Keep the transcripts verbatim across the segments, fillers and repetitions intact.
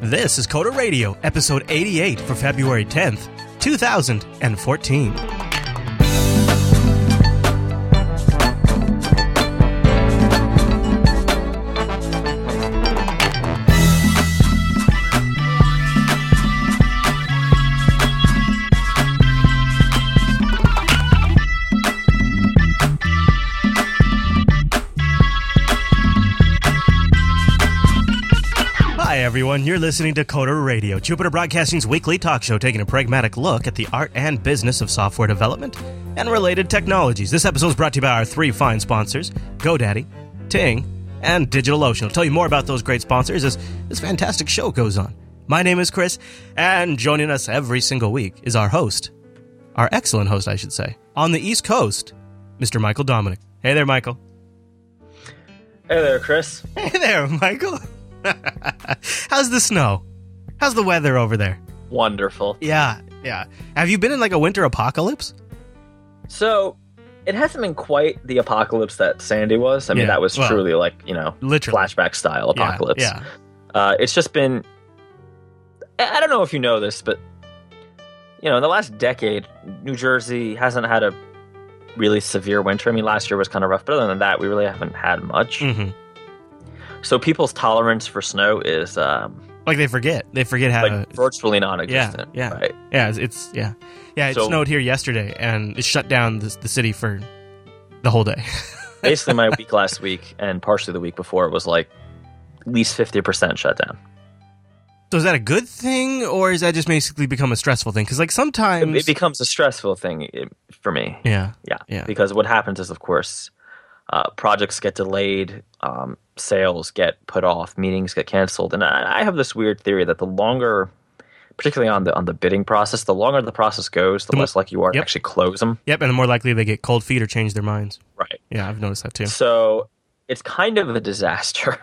This is Coda Radio, episode eighty-eight for February tenth, two thousand fourteen. Hi everyone, you're listening to Coda Radio, Jupiter Broadcasting's weekly talk show taking a pragmatic look at the art and business of software development and related technologies. This episode is brought to you by our three fine sponsors, GoDaddy, Ting, and DigitalOcean. I'll tell you more about those great sponsors as this fantastic show goes on. My name is Chris, and joining us every single week is our host, our excellent host, I should say, on the East Coast, Mister Michael Dominic. Hey there, Michael. Hey there, Chris. Hey there, Michael. How's the snow? How's the weather over there? Wonderful. Yeah, yeah. Have you been in like a winter apocalypse? So, it hasn't been quite the apocalypse that Sandy was. I mean, Yeah, that was well, truly like, you know, literally. flashback style apocalypse. Yeah, Uh, it's just been... I I don't know if you know this, but, you know, in the last decade, New Jersey hasn't had a really severe winter. I mean, last year was kind of rough, but other than that, we really haven't had much. yeah. Mm-hmm. So people's tolerance for snow is um, Like they forget. They forget how like to... virtually non-existent. Yeah, yeah. Right? Yeah, it's, it's yeah. Yeah, it So- snowed here yesterday, and it shut down the, the city for the whole day. Basically, my week last week and partially the week before was like at least fifty percent shut down. So is that a good thing, or is that just basically become a stressful thing? Because like sometimes... It, it becomes a stressful thing eh, for me. Yeah, Yeah. Yeah. Because what happens is, of course, uh, projects get delayed, um, sales get put off, meetings get canceled. And I, I have this weird theory that the longer, particularly on the on the bidding process, the longer the process goes, the The mo- less likely you are Yep. to actually close them. Yep, and the more likely they get cold feet or change their minds. Right. Yeah, I've noticed that too. So it's kind of a disaster.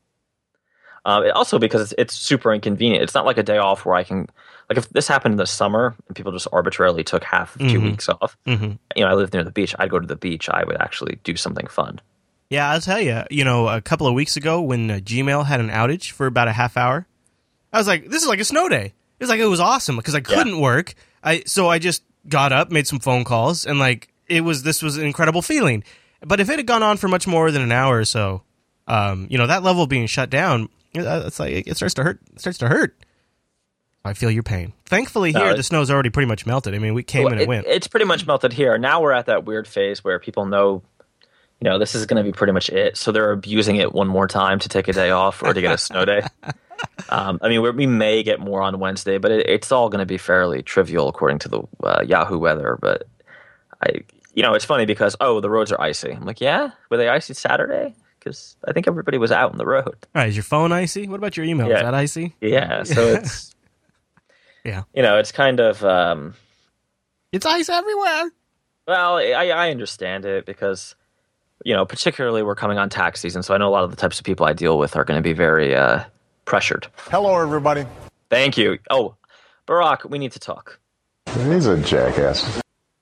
Um, it also because it's, it's super inconvenient. It's not like a day off where I can, like if this happened in the summer and people just arbitrarily took half of two Mhm. weeks off, Mm-hmm. you know, I live near the beach. I'd go to the beach. I would actually do something fun. Yeah, I'll tell you, you know, a couple of weeks ago when uh, Gmail had an outage for about a half hour, I was like, this is like a snow day. It was like, it was awesome because I couldn't work. I So I just got up, made some phone calls, and like, it was, this was an incredible feeling. But if it had gone on for much more than an hour or so, um, you know, that level being shut down, uh, it's like, it starts to hurt. It starts to hurt. I feel your pain. Thankfully No, here, it- the snow's already pretty much melted. I mean, we came Well, and it, it- went. It's pretty much melted here. Now we're at that weird phase where people know, you know, this is going to be pretty much it. So they're abusing it one more time to take a day off or to get a snow day. Um, I mean, we're, we may get more on Wednesday, but it, it's all going to be fairly trivial according to the uh, Yahoo weather. But I, you know, it's funny because, oh, the roads are icy. I'm like, yeah, were they icy Saturday? Because I think everybody was out on the road. All right, is your phone icy? What about your email? Yeah. Is that icy? Yeah, so it's, Yeah. you know, it's kind of, um, It's ice everywhere. well, I, I understand it because, you know, particularly we're coming on tax season, so I know a lot of the types of people I deal with are going to be very uh, pressured. Hello, everybody. Thank you. Oh, Barack, we need to talk. He's a jackass.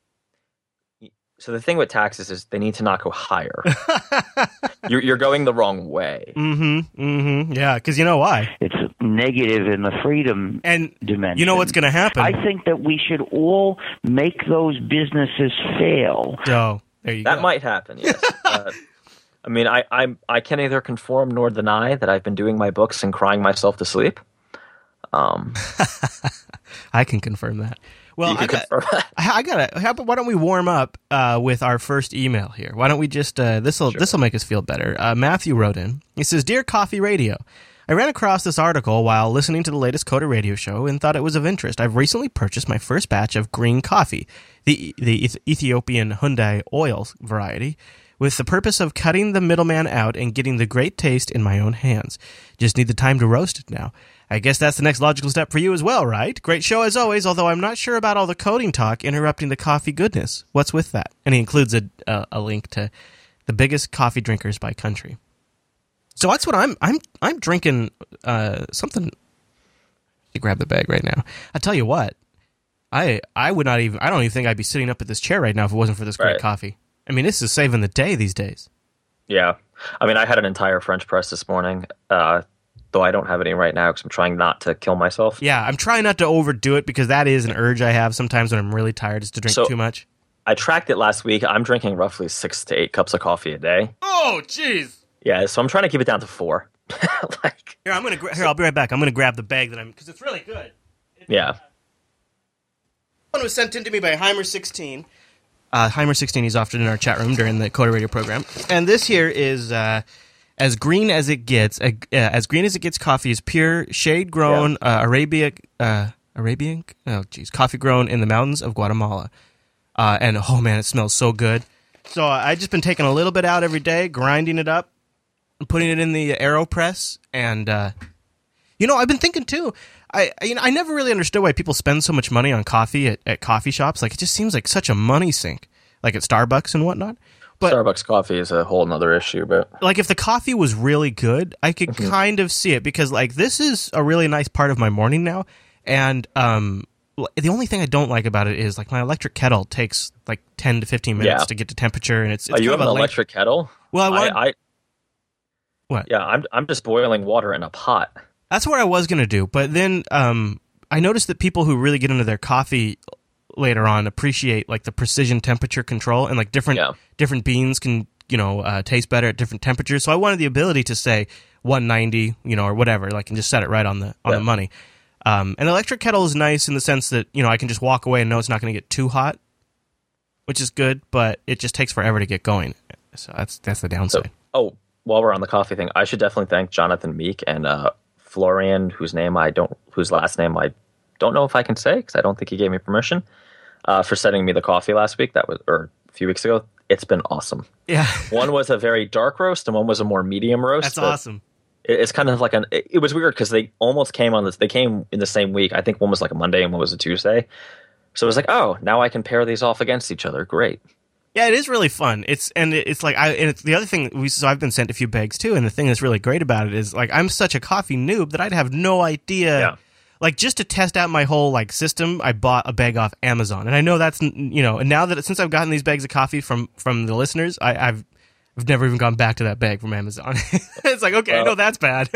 So the thing with taxes is they need to not go higher. you're, you're going the wrong way. Mm-hmm. Mm-hmm. Yeah, because you know why? It's negative in the freedom And dimension. you know what's going to happen? I think that we should all make those businesses fail. Oh, there you That go. might happen, yes. uh, I mean, I, I, I can neither conform nor deny that I've been doing my books and crying myself to sleep. Um, I can confirm that. Well, you I can got, confirm that. I I gotta. How about, why don't we warm up uh, with our first email here? Why don't we just uh, this will this will make us feel better. Uh, Matthew wrote in. He says, "Dear Coffee Radio, I ran across this article while listening to the latest Coda Radio show and thought it was of interest. I've recently purchased my first batch of green coffee, the the Eth- Ethiopian Hyundai oil variety, with the purpose of cutting the middleman out and getting the great taste in my own hands. Just need the time to roast it now. I guess that's the next logical step for you as well, right? Great show as always, although I'm not sure about all the coding talk interrupting the coffee goodness. What's with that?" And he includes a a, a link to the biggest coffee drinkers by country. So that's what I'm I'm I'm drinking uh, something. You grab the bag right now. I tell you what, I I would not even I don't even think I'd be sitting up at this chair right now if it wasn't for this great Right. coffee. I mean, this is saving the day these days. Yeah. I mean, I had an entire French press this morning. Uh, though I don't have any right now because I'm trying not to kill myself. Yeah, I'm trying not to overdo it because that is an urge I have sometimes when I'm really tired is to drink So- too much. I tracked it last week. I'm drinking roughly six to eight cups of coffee a day. Oh, jeez. Yeah, so I'm trying to keep it down to four. like, Here, I'm gonna gra- here. I'll be right back. I'm gonna grab the bag that I'm because it's really good. yeah. One was sent in to me by Heimer sixteen. Uh, Heimer sixteen, he's often in our chat room during the Coda Radio program. And this here is uh, as green as it gets. Uh, as green as it gets coffee is pure, shade-grown, uh, Arabia, uh, Arabian, oh, geez, coffee grown in the mountains of Guatemala. Uh, and, oh, man, it smells so good. So uh, I've just been taking a little bit out every day, grinding it up, and putting it in the AeroPress. And, uh, you know, I've been thinking, too, I you know I never really understood why people spend so much money on coffee at, at coffee shops. Like, it just seems like such a money sink, like at Starbucks and whatnot. But Starbucks coffee is a whole nother issue, but like if the coffee was really good, I could Mm-hmm. kind of see it because like this is a really nice part of my morning now. And um, l- the only thing I don't like about it is like my electric kettle takes like ten to fifteen minutes Yeah. to get to temperature, and it's, it's oh, you kind have of an a length- electric kettle? Well, I wanted, I, I what? yeah, I'm I'm just boiling water in a pot. That's what I was gonna do, but then um, I noticed that people who really get into their coffee later on appreciate like the precision temperature control, and like different Yeah. different beans can you know uh, taste better at different temperatures. So I wanted the ability to say one ninety, you know, or whatever, like and just set it right on the on Yeah. the money. Um, an electric kettle is nice in the sense that you know I can just walk away and know it's not going to get too hot, which is good, but it just takes forever to get going. So that's that's the So, downside. oh, while we're on the coffee thing, I should definitely thank Jonathan Meek and uh, Florian, whose name I don't, whose last name I don't know if I can say because I don't think he gave me permission, uh, for sending me the coffee last week. That was or a few weeks ago. It's been awesome. Yeah, One was a very dark roast, and one was a more medium roast. that's but awesome. it- It's kind of like an. It, it was weird because they almost came on this. They came in the same week. I think one was like a Monday and one was a Tuesday. So it was like, oh, now I can pair these off against each other. Great. Yeah, it is really fun. It's and it- it's like I and it's the other thing we so I've been sent a few bags too, and the thing that's really great about it is like I'm such a coffee noob that I'd have no idea. Yeah. Like just to test out my whole like system, I bought a bag off Amazon, and I know that's you know, and now that since I've gotten these bags of coffee from from the listeners, I, I've I've never even gone back to that bag from Amazon. It's like okay, I know Well- that's bad.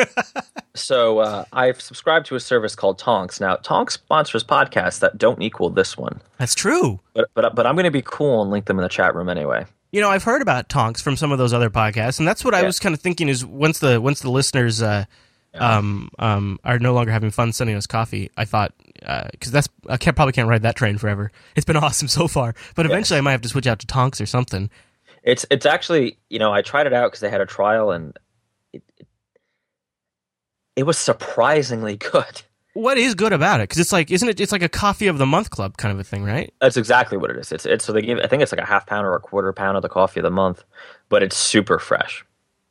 So uh, I've subscribed to a service called Tonks. Now Tonks sponsors podcasts that don't equal this one, That's true. but but but I'm going to be cool and link them in the chat room anyway. You know, I've heard about Tonks from some of those other podcasts, and that's what I Yeah. was kind of thinking is once the once the listeners uh, um, um, are no longer having fun sending us coffee, I thought because that's I can't probably can't ride that train forever. It's been awesome so far, but eventually I might have to switch out to Tonks or something. It's it's actually, you know, I tried it out because they had a trial and it, it it was surprisingly good. What is good about it? Because it's like isn't it? It's like a coffee of the month club kind of a thing, right? That's exactly what it is. It's it's so they give I think it's like a half pound or a quarter pound of the coffee of the month, but it's super fresh.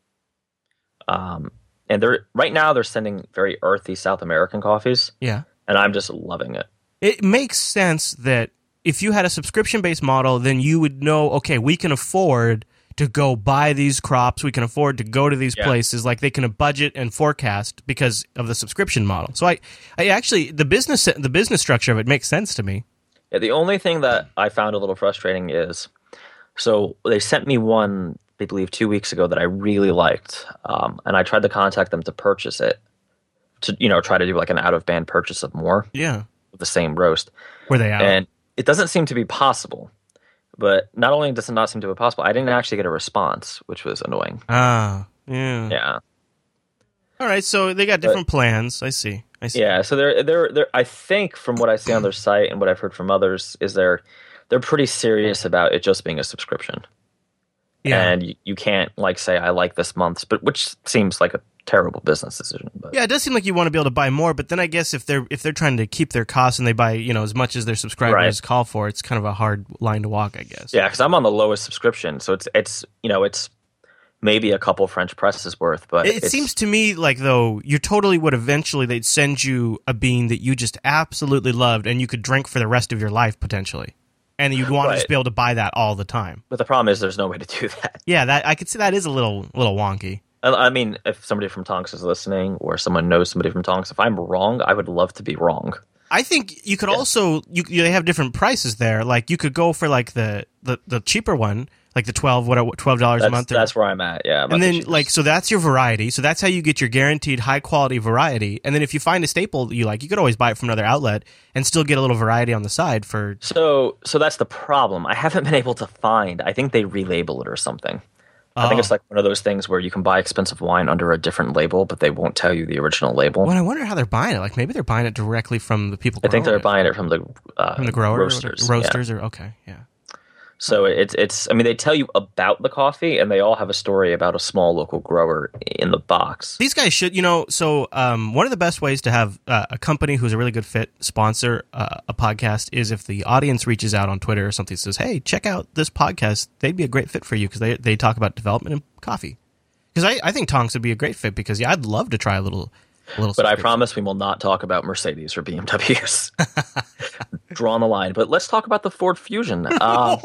Um, and they're right now they're sending very earthy South American coffees, Yeah. and I'm just loving it. It makes sense that if you had a subscription-based model, then you would know, okay, we can afford to go buy these crops, we can afford to go to these Yeah. places, like they can budget and forecast because of the subscription model. So I, I actually the business the business structure of it makes sense to me. Yeah, the only thing that I found a little frustrating is, so they sent me one, I believe, two weeks ago that I really liked, um, and I tried to contact them to purchase it, to you know try to do like an out of band purchase of more Yeah. of the same roast, Were they out? and it doesn't seem to be possible. But not only does it not seem to be possible, I didn't actually get a response, which was annoying. Ah, yeah. Yeah, All right, so they got different plans. I see. I see. yeah. So they're they're they're. I think from what I see on their site and what I've heard from others is they're they're pretty serious about it just being a subscription. Yeah. And you, you can't like say I like this month's, but which seems like a terrible business decision. But Yeah, it does seem like you want to be able to buy more, but then I guess if they're if they're trying to keep their costs and they buy you know as much as their subscribers Right. call for, it's kind of a hard line to walk, I guess. yeah, because I'm on the lowest subscription, so it's it's you know it's maybe a couple French presses worth, but It, it's, seems to me like though you totally would eventually they'd send you a bean that you just absolutely loved and you could drink for the rest of your life potentially, and you'd want to Right. just be able to buy that all the time. But the problem is there's no way to do that. Yeah, that I could see that is a little little wonky. I I mean, if somebody from Tonks is listening, or someone knows somebody from Tonks, if I'm wrong, I would love to be wrong. I think you could also you they have different prices there. Like you could go for like the, the, the cheaper one, Like the twelve what twelve dollars a That's, month. Or, that's where I'm at. Yeah. I'm at and the then cheapest. like so that's your variety. So that's how you get your guaranteed high quality variety. And then if you find a staple that you like, you could always buy it from another outlet and still get a little variety on the side for. So so that's the problem. I haven't been able to find. I think they relabel it or something. I think Oh. it's like one of those things where you can buy expensive wine under a different label, but they won't tell you the original label. Well, I wonder how they're buying it. Like maybe they're buying it directly from the people. I think they're growing it. buying it from the uh, from the grower roasters. or, yeah. roasters or okay, yeah. So it's it's. I mean, they tell you about the coffee, and they all have a story about a small local grower in the box. These guys should, you know, so um, one of the best ways to have uh, a company who's a really good fit sponsor uh, a podcast is if the audience reaches out on Twitter or something and says, hey, check out this podcast. They'd be a great fit for you because they, they talk about development and coffee. Because I, I think Tonks would be a great fit because, yeah, I'd love to try a little a little. But I subscription. promise we will not talk about Mercedes or B M Ws. Draw on the line. But let's talk about the Ford Fusion. Uh,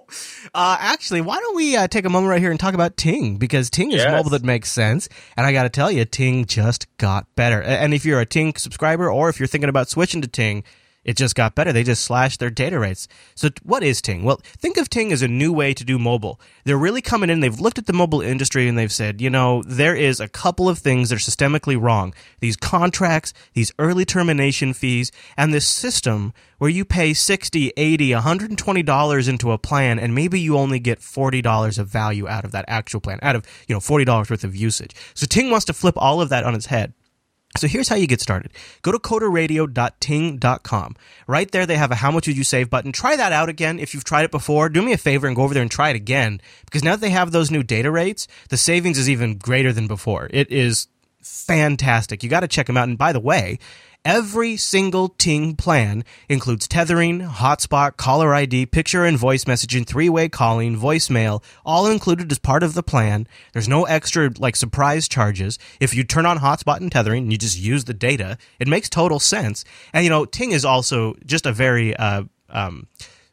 uh, actually, why don't we uh, take a moment right here and talk about Ting? Because Ting is Yes. mobile that makes sense. And I got to tell you, Ting just got better. A- And if you're a Ting subscriber or if you're thinking about switching to Ting, it just got better. They just slashed their data rates. So t- what is Ting? Well, think of Ting as a new way to do mobile. They're really coming in. They've looked at the mobile industry and they've said, you know, there is a couple of things that are systemically wrong. These contracts, these early termination fees, and this system where you pay sixty, eighty, one hundred twenty dollars into a plan and maybe you only get forty dollars of value out of that actual plan, out of, you know, forty dollars worth of usage. So Ting wants to flip all of that on its head. So here's how you get started. Go to coder radio dot ting dot com. Right there, they have a how much would you save button. Try that out again if you've tried it before. Do me a favor and go over there and try it again. Because now that they have those new data rates, the savings is even greater than before. It is fantastic. You got to check them out. And by the way, every single Ting plan includes tethering, hotspot, caller I D, picture and voice messaging, three-way calling, voicemail, all included as part of the plan. There's no extra like surprise charges. If you turn on hotspot and tethering and you just use the data, it makes total sense. And you know, Ting is also just a very, uh, um,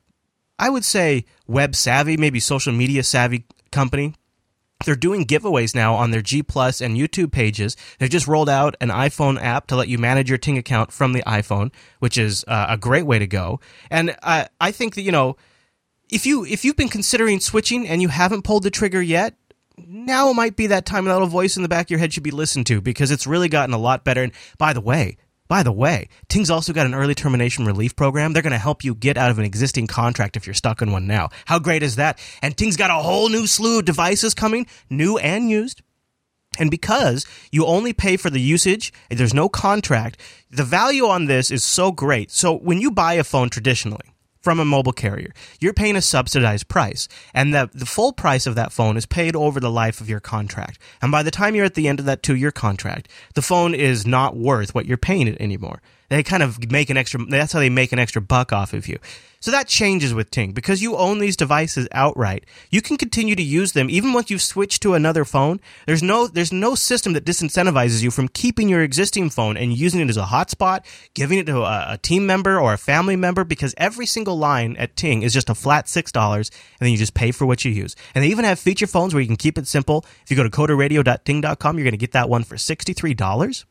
I would say, web savvy, maybe social media savvy company. They're doing giveaways now on their G Plus and YouTube pages. They've just rolled out an iPhone app to let you manage your Ting account from the iPhone, which is uh, a great way to go. And I, I think that, you know, if you if you've been considering switching and you haven't pulled the trigger yet, now might be that time. And that little voice in the back of your head should be listened to because it's really gotten a lot better. And by the way, By the way, Ting's also got an early termination relief program. They're going to help you get out of an existing contract if you're stuck in one now. How great is that? And Ting's got a whole new slew of devices coming, new and used. And because you only pay for the usage, there's no contract, the value on this is so great. So when you buy a phone traditionally from a mobile carrier, you're paying a subsidized price. And the, the full price of that phone is paid over the life of your contract. And by the time you're at the end of that two-year contract, the phone is not worth what you're paying it anymore. They kind of make an extra, that's how they make an extra buck off of you. So that changes with Ting. Because you own these devices outright, you can continue to use them even once you've switched to another phone. There's no there's no system that disincentivizes you from keeping your existing phone and using it as a hotspot, giving it to a, a team member or a family member, because every single line at Ting is just a flat six dollars, and then you just pay for what you use. And they even have feature phones where you can keep it simple. If you go to coder radio dot ting dot com, you're going to get that one for sixty-three dollars.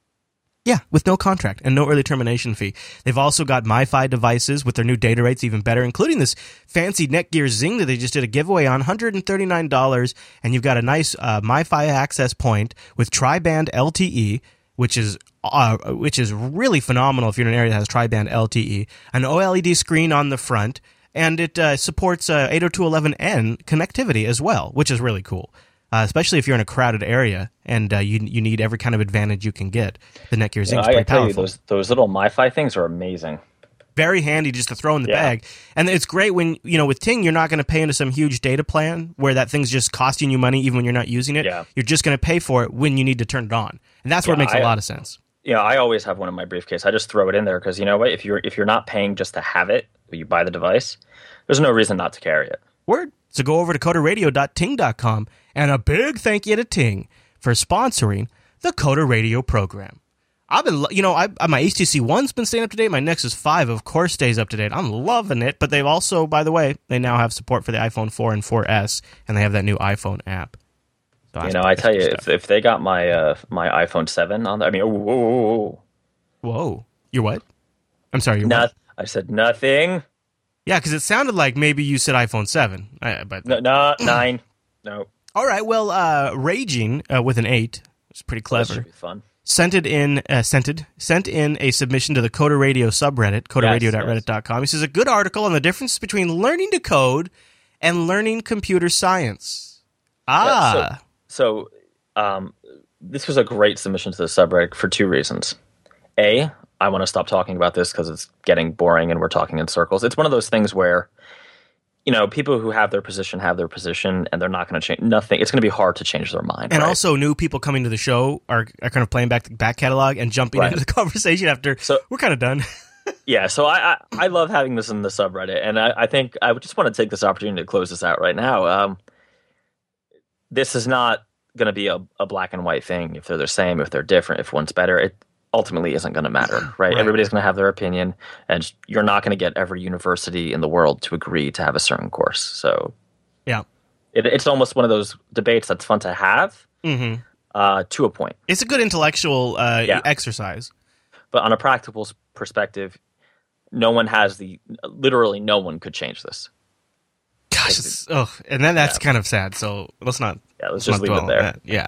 Yeah, with no contract and no early termination fee. They've also got MiFi devices with their new data rates even better, including this fancy Netgear Zing that they just did a giveaway on, one hundred thirty-nine dollars. And you've got a nice uh, MiFi access point with tri-band L T E, which is uh, which is really phenomenal if you're in an area that has tri-band L T E, an OLED screen on the front, and it uh, supports uh, eight oh two dot eleven n connectivity as well, which is really cool. Uh, especially if you're in a crowded area and uh, you you need every kind of advantage you can get. The Netgear Zing is I pretty tell you, powerful. those those little MiFi things are amazing. Very handy just to throw in the Yeah. bag. And it's great when, you know, with Ting, you're not going to pay into some huge data plan where that thing's just costing you money even when you're not using it. Yeah. You're just going to pay for it when you need to turn it on. And that's where Yeah, it makes I- a lot of sense. Yeah, I always have one in my briefcase. I just throw it in there because you know what? If you're if you're not paying just to have it, but you buy the device, there's no reason not to carry it. Word. So go over to coder radio dot ting dot com, and a big thank you to Ting for sponsoring the Coder Radio program. I've been, lo- you know, I, my H T C One's been staying up to date. My Nexus five, of course, stays up to date. I'm loving it. But they've also, by the way, they now have support for the iPhone four and four S, and they have that new iPhone app. So You that's- know, I that's tell you, good if, stuff. if they got my uh, my iPhone seven on there, I mean, oh, whoa, whoa, whoa, whoa. Whoa, you're what? I'm sorry, you're Not, what? I said nothing. Yeah, because it sounded like maybe you said iPhone seven. I, but No, no nine. No. All right. Well, uh, Raging uh, with an eight. It's pretty That clever. should be fun. Sent it in, uh, sent it, sent in a submission to the Coder Radio subreddit, coder radio dot reddit dot com. He says a good article on the difference between learning to code and learning computer science. Ah. Yeah, so, so um, this was a great submission to the subreddit for two reasons. A, I want to stop talking about this because it's getting boring and we're talking in circles. It's one of those things where, you know, people who have their position have their position, and they're not going to change nothing. It's going to be hard to change their mind. And right? also, new people coming to the show are, are kind of playing back the back catalog and jumping Right. into the conversation after So- we're kind of done. Yeah, so I, I, I love having this in the subreddit, and I, I think I would just want to take this opportunity to close this out right now. Um, this is not going to be a, a black and white thing. If they're the same, if they're different, if one's better, it ultimately isn't going to matter, right? Right. Everybody's going to have their opinion, and you're not going to get every university in the world to agree to have a certain course. So Yeah. it, it's almost one of those debates that's fun to have Mm-hmm. uh, to a point. It's a good intellectual uh, Yeah. exercise. But on a practical s- perspective, no one has the literally no one could change this. Gosh, it's, oh, and then that's kind of sad. So let's not. Yeah, let's not just leave dwell it on there. that. Yeah.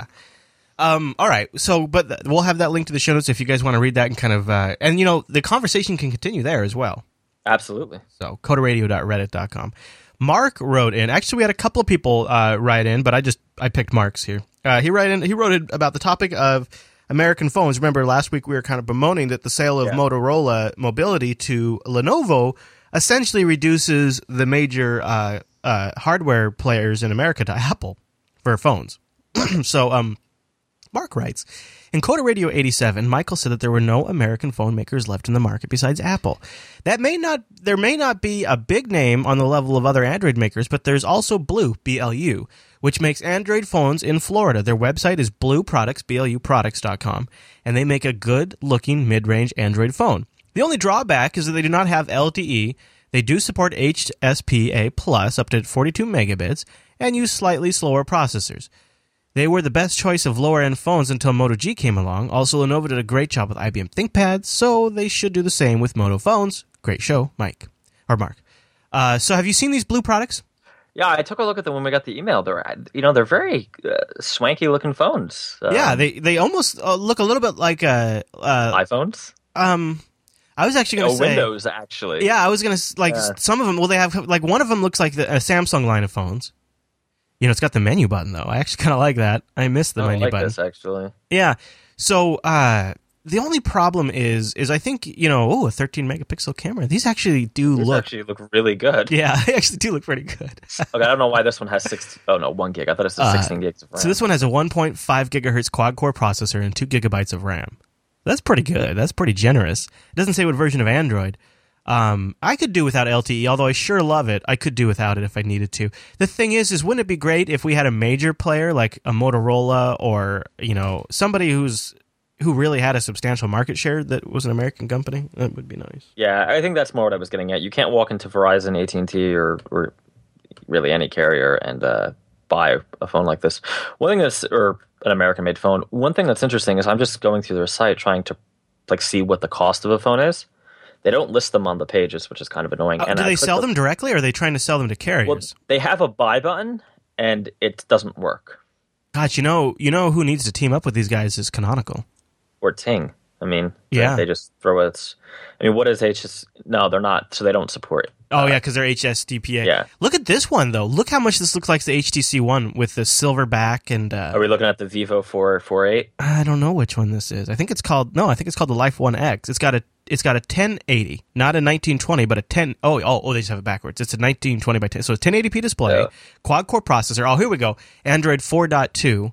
Um. All right. So, but th- we'll have that link to the show notes if you guys want to read that and kind of, uh, and you know, the conversation can continue there as well. Absolutely. So, coder radio dot reddit dot com. Mark wrote in. Actually, we had a couple of people uh, write in, but I just I picked Mark's here. Uh, he write in. He wrote in about the topic of American phones. Remember, last week we were kind of bemoaning that the sale of Yeah. Motorola Mobility to Lenovo essentially reduces the major uh, uh, hardware players in America to Apple for phones. so, um, Mark writes, in Coder Radio eighty-seven, Michael said that there were no American phone makers left in the market besides Apple. That may not, there may not be a big name on the level of other Android makers, but there's also Blue, B L U, which makes Android phones in Florida. Their website is blue products, B L U products dot com, and they make a good-looking mid-range Android phone. The only drawback is that they do not have L T E. They do support H S P A plus up to forty-two megabits and use slightly slower processors. They were the best choice of lower-end phones until Moto G came along. Also, Lenovo did a great job with I B M ThinkPads, so they should do the same with Moto phones. Great show, Mike. Or Mark. Uh, so have you seen these Blue products? Yeah, I took a look at them when we got the email. They're, you know, they're very uh, swanky-looking phones. Um, yeah, they they almost uh, look a little bit like uh, uh, iPhones. um. I was actually going Oh, to say Windows, actually. Yeah, I was gonna like Yeah. some of them. Well, they have like one of them looks like the, a Samsung line of phones. You know, it's got the menu button though. I actually kind of like that. I miss the I don't menu like button. this, actually. Yeah. So uh, the only problem is, is I think you know, oh, a thirteen megapixel camera. These actually do These look. actually look really good. Yeah, they actually do look pretty good. Okay, I don't know why this one has six. Oh no, one gig. I thought it was Uh, sixteen gigs of RAM. So this one has a one point five gigahertz quad core processor and two gigabytes of RAM. That's pretty good. That's pretty generous. It doesn't say what version of Android. Um, I could do without L T E, although I sure love it. I could do without it if I needed to. The thing is, is wouldn't it be great if we had a major player like a Motorola or, you know, somebody who's who really had a substantial market share that was an American company? That would be nice. Yeah, I think that's more what I was getting at. You can't walk into Verizon, A T and T, or or really any carrier and uh, buy a phone like this. One thing that's or an American-made phone. One thing that's interesting is I'm just going through their site trying to like see what the cost of a phone is. They don't list them on the pages, which is kind of annoying. Uh, and do I they clicked sell the- them directly, or are they trying to sell them to carriers? Well, they have a buy button, and it doesn't work. God, you know, you know who needs to team up with these guys is Canonical. Or Ting. I mean, Yeah. they just throw it. I mean, what is H S? No, they're not. So they don't support it. Oh, Uh, yeah, because they're H S D P A. Yeah. Look at this one, though. Look how much this looks like the H T C One with the silver back and... Uh, Are we looking at the Vivo four forty-eight? I don't know which one this is. I think it's called... No, I think it's called the Life One X. It's got a it's got a ten eighty, not a nineteen twenty, but a ten... Oh, oh, oh, they just have it backwards. It's a nineteen twenty by ten. So it's ten eighty p display, Yeah. quad-core processor. Oh, here we go. Android four point two,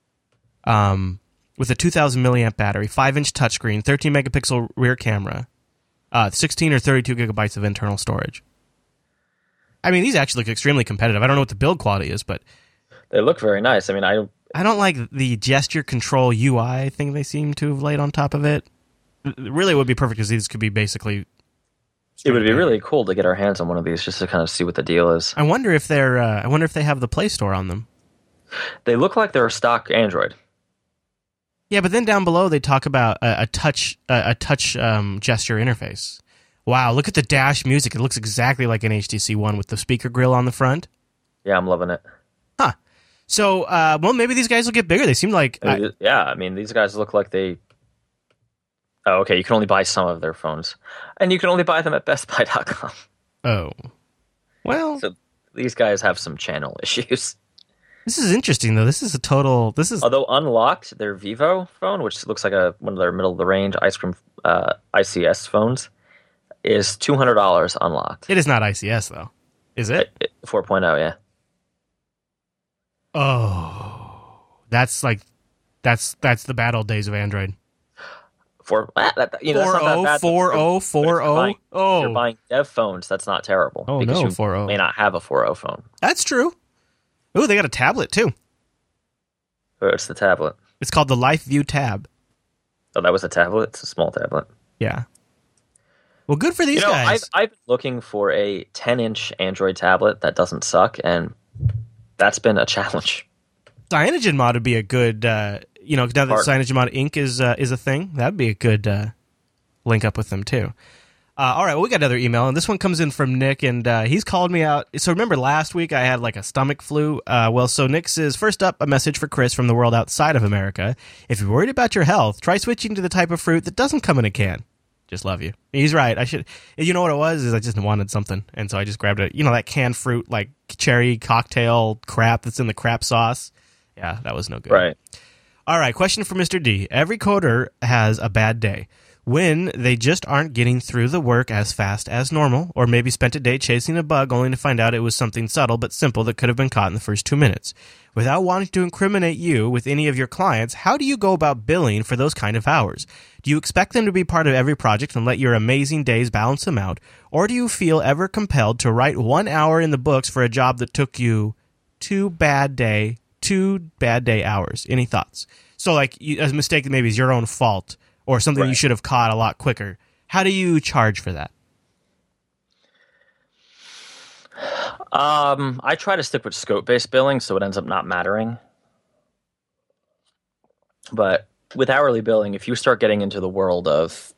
um, with a two thousand milliamp battery, five inch touchscreen, thirteen megapixel rear camera, uh, sixteen or thirty-two gigabytes of internal storage. I mean, these actually look extremely competitive. I don't know what the build quality is, but They look very nice. I mean, I I don't like the gesture control U I thing they seem to have laid on top of it. Really, it would be perfect because these could be basically... it would be really cool to get our hands on one of these just to kind of see what the deal is. I wonder if they're. Uh, I wonder if they have the Play Store on them. They look like they're stock Android. Yeah, but then down below they talk about a, a touch, a, a touch um, gesture interface. Wow, look at the dash music. It looks exactly like an H T C One with the speaker grill on the front. Yeah, I'm loving it. Huh. So, uh, well, maybe these guys will get bigger. They seem like... I mean, I, yeah, I mean, these guys look like they... Oh, okay, you can only buy some of their phones. And you can only buy them at best buy dot com. Oh. Well... So these guys have some channel issues. This is interesting, though. This is a total... This is... Although unlocked, their Vivo phone, which looks like a one of their middle-of-the-range ice cream uh, I C S phones, is two hundred dollars unlocked. It is not I C S, though. Is it? four point oh, yeah. Oh. That's like... That's that's the bad old days of Android. Four, you know, that's not that bad. four oh, four oh. Oh. If you're buying dev phones, that's not terrible. Oh, because no, you four oh. may not have a four oh phone. That's true. Ooh, they got a tablet, too. Oh, it's the tablet. It's called the Life View Tab. Oh, that was a tablet? It's a small tablet. Yeah. Well, good for these you know, guys. I've, I've been looking for a ten-inch Android tablet that doesn't suck, and that's been a challenge. CyanogenMod would be a good, uh, you know, now that Part. CyanogenMod Incorporated is uh, is a thing, that'd be a good uh, link up with them, too. Uh, all right, well, we got another email, and this one comes in from Nick, and uh, he's called me out. So remember last week I had like a stomach flu? Uh, well, so Nick says, first up, a message for Chris from the world outside of America. If you're worried about your health, try switching to the type of fruit that doesn't come in a can. Just love you. He's right. I should. You know what it was? Is I just wanted something, and so I just grabbed it. You know that canned fruit, like cherry cocktail crap that's in the crap sauce? Yeah, that was no good. Right. All right, question for Mister D. Every coder has a bad day. When they just aren't getting through the work as fast as normal, or maybe spent a day chasing a bug only to find out it was something subtle but simple that could have been caught in the first two minutes. Without wanting to incriminate you with any of your clients, how do you go about billing for those kind of hours? Do you expect them to be part of every project and let your amazing days balance them out? Or do you feel ever compelled to write one hour in the books for a job that took you two bad day, two bad day hours? Any thoughts? So like you, a mistake that maybe is your own fault, or something Right. you should have caught a lot quicker. How do you charge for that? Um, I try to stick with scope-based billing, so it ends up not mattering. But with hourly billing, if you start getting into the world of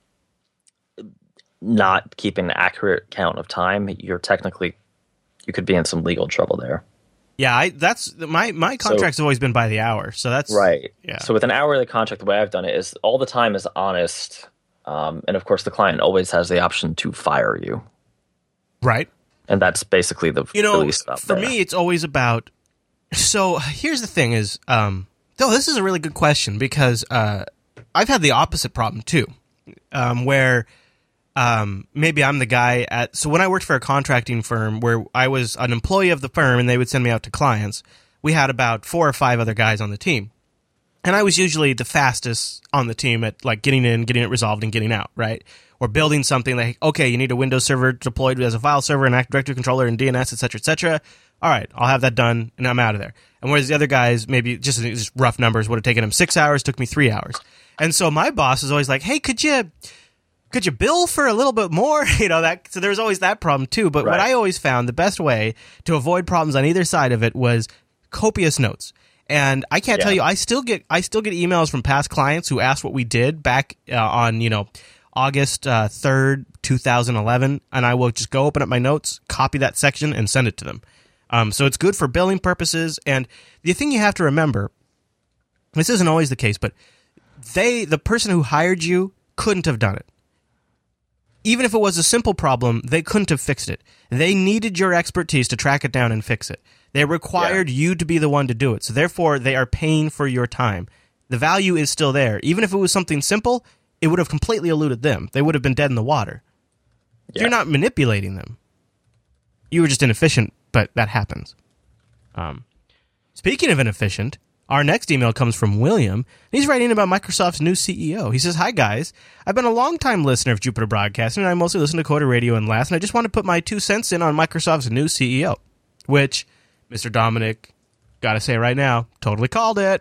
not keeping an accurate count of time, you're technically, you could be in some legal trouble there. Yeah, I, that's my my contract's So- always been by the hour, so that's Right. Yeah. So with an hourly contract, the way I've done it is all the time is honest. Um, and of course, the client always has the option to fire you. right. And that's basically the, You the know, least up for there. me, it's always about. So here's the thing: is um, though this is a really good question because uh, I've had the opposite problem too, um, where um, maybe I'm the guy at. So when I worked for a contracting firm where I was an employee of the firm and they would send me out to clients, we had about four or five other guys on the team, and I was usually the fastest on the team at like getting in, getting it resolved, and getting out, right? Or building something like, okay, you need a Windows server deployed as a file server, an Active Directory controller, and D N S, et cetera, et cetera. All right, I'll have that done, and I'm out of there. And whereas the other guys, maybe just, just rough numbers, would have taken them six hours, took me three hours. And so my boss is always like, hey, could you could you bill for a little bit more? You know, that. So there's always that problem too. But what Right. I always found the best way to avoid problems on either side of it was copious notes. And I can't Yeah. tell you, I still get I still get emails from past clients who asked what we did back uh, on, you know, August uh, third, two thousand eleven, and I will just go open up my notes, copy that section, and send it to them. Um, so it's good for billing purposes. And the thing you have to remember, this isn't always the case, but they, the person who hired you, couldn't have done it. Even if it was a simple problem, they couldn't have fixed it. They needed your expertise to track it down and fix it. They required Yeah. you to be the one to do it. So therefore, they are paying for your time. The value is still there. Even if it was something simple, it would have completely eluded them. They would have been dead in the water. Yeah. You're not manipulating them. You were just inefficient, but that happens. Um, speaking of inefficient, our next email comes from William. He's writing about Microsoft's new C E O. He says, hi, guys. I've been a long-time listener of Jupiter Broadcasting, and I mostly listen to Coder Radio and Last, and I just want to put my two cents in on Microsoft's new C E O, which, Mister Dominic, gotta say right now, totally called it.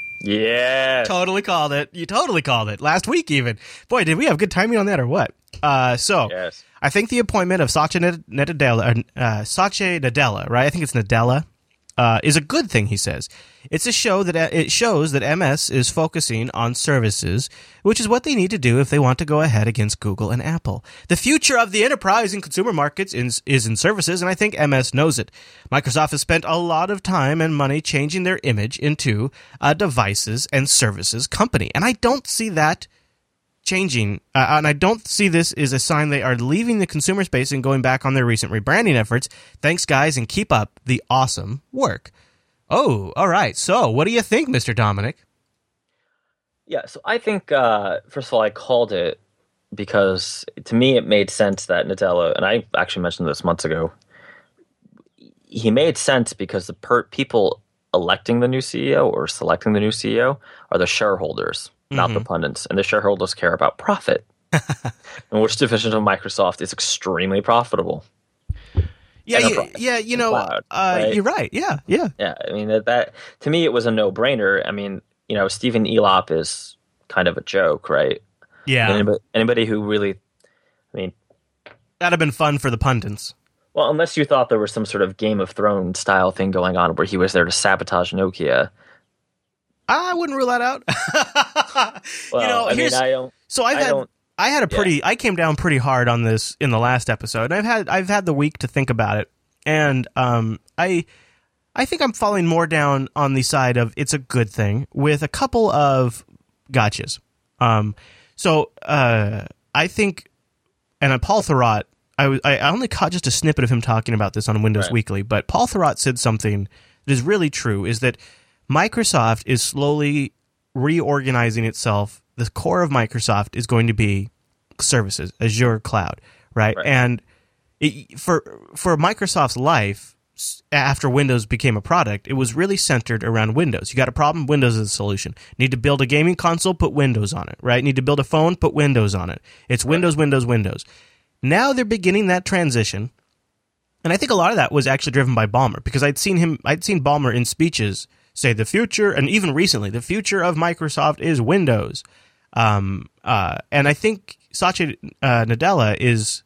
Yeah. Totally called it. You totally called it. Last week, even. Boy, did we have good timing on that or what? Uh, so, Yes. I think the appointment of Satya Nad- Nadella, uh, Satya Nadella, right? I think it's Nadella, uh, is a good thing, he says. It's a show that it shows that M S is focusing on services, which is what they need to do if they want to go ahead against Google and Apple. The future of the enterprise and consumer markets is, is in services, and I think M S knows it. Microsoft has spent a lot of time and money changing their image into a devices and services company, and I don't see that changing, uh, and I don't see this as a sign they are leaving the consumer space and going back on their recent rebranding efforts. Thanks, guys, and keep up the awesome work. Oh, all right. So, what do you think, Mister Dominic? Yeah, so I think, uh, first of all, I called it because to me it made sense that Nadella, and I actually mentioned this months ago, he made sense because the per- people electing the new C E O or selecting the new C E O are the shareholders, not mm-hmm. the pundits. And the shareholders care about profit. And which division of Microsoft is extremely profitable? Yeah, you, yeah, you know, cloud, uh, right? You're right. Yeah, yeah. Yeah, I mean, that, that to me, it was a no-brainer. I mean, you know, Stephen Elop is kind of a joke, right? Yeah. Anybody, anybody who really, I mean... That'd have been fun for the pundits. Well, unless you thought there was some sort of Game of Thrones style thing going on where he was there to sabotage Nokia. I wouldn't rule that out. Well, you know, I mean, I don't... So I've I had... don't, I had a pretty. Yeah. I came down pretty hard on this in the last episode, and I've had I've had the week to think about it, and um, I I think I'm falling more down on the side of it's a good thing with a couple of gotchas. Um, so uh, I think, and uh, Paul Thurrott, I was I only caught just a snippet of him talking about this on Windows right. Weekly, but Paul Thurrott said something that is really true: is that Microsoft is slowly reorganizing itself. The core of Microsoft is going to be services, Azure Cloud, right? right. And it, for for Microsoft's life, after Windows became a product, it was really centered around Windows. You got a problem, Windows is the solution. Need to build a gaming console, put Windows on it, right? Need to build a phone, put Windows on it. It's Windows, right. Windows, Windows. Now they're beginning that transition, and I think a lot of that was actually driven by Ballmer, because I'd seen him, I'd seen Ballmer in speeches say the future, and even recently, the future of Microsoft is Windows. Um, uh, and I think Satya uh, Nadella is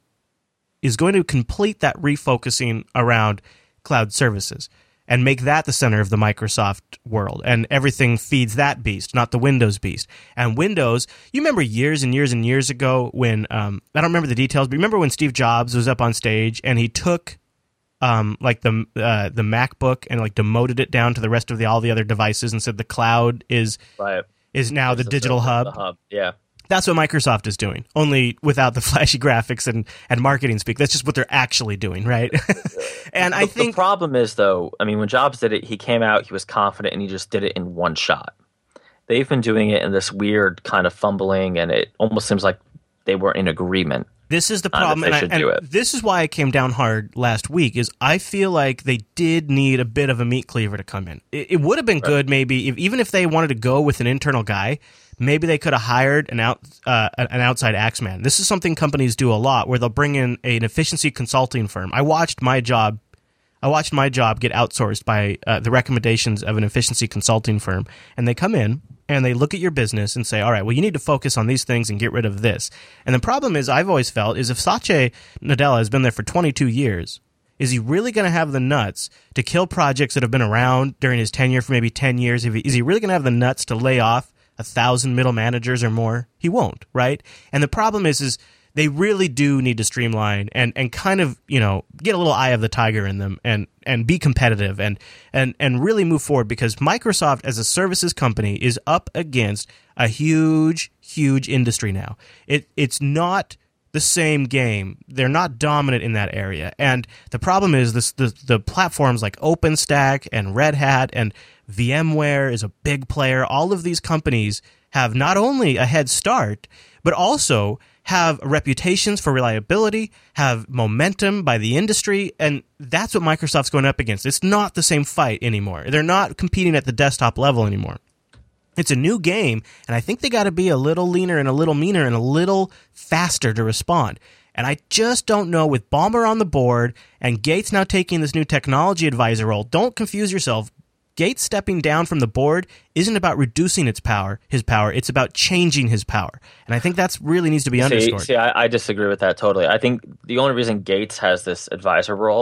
is going to complete that refocusing around cloud services and make that the center of the Microsoft world, and everything feeds that beast, not the Windows beast. And Windows, you remember years and years and years ago when um, I don't remember the details, but remember when Steve Jobs was up on stage and he took um, like the uh, the MacBook and like demoted it down to the rest of the all the other devices and said the cloud is right. is now the, the digital hub. The hub. Yeah. That's what Microsoft is doing, only without the flashy graphics and, and marketing speak. That's just what they're actually doing, right? And the, I think... The problem is, though, I mean, when Jobs did it, he came out, he was confident, and he just did it in one shot. They've been doing it in this weird kind of fumbling, and it almost seems like they were in agreement. This is the problem, and, I, and this is why I came down hard last week, is I feel like they did need a bit of a meat cleaver to come in. It, it would have been right. good, maybe, if, even if they wanted to go with an internal guy, maybe they could have hired an out uh, an outside axeman. This is something companies do a lot, where they'll bring in an efficiency consulting firm. I watched my job, I watched my job get outsourced by uh, the recommendations of an efficiency consulting firm, and they come in and they look at your business and say, all right, well, you need to focus on these things and get rid of this. And the problem is, I've always felt, is if Satya Nadella has been there for twenty-two years, is he really going to have the nuts to kill projects that have been around during his tenure for maybe ten years? Is he really going to have the nuts to lay off a thousand middle managers or more? He won't, right? And the problem is, is they really do need to streamline and, and kind of, you know, get a little eye of the tiger in them and, and be competitive and, and, and really move forward, because Microsoft as a services company is up against a huge, huge industry now. It it's not the same game. They're not dominant in that area. And the problem is this the, the platforms like OpenStack and Red Hat and VMware is a big player. All of these companies have not only a head start, but also have reputations for reliability, have momentum by the industry, and that's what Microsoft's going up against. It's not the same fight anymore. They're not competing at the desktop level anymore. It's a new game, and I think they got to be a little leaner and a little meaner and a little faster to respond. And I just don't know, with Ballmer on the board and Gates now taking this new technology advisor role, don't confuse yourself. Gates stepping down from the board isn't about reducing its power, his power. It's about changing his power. And I think that's really needs to be see, underscored. See, I, I disagree with that totally. I think the only reason Gates has this advisor role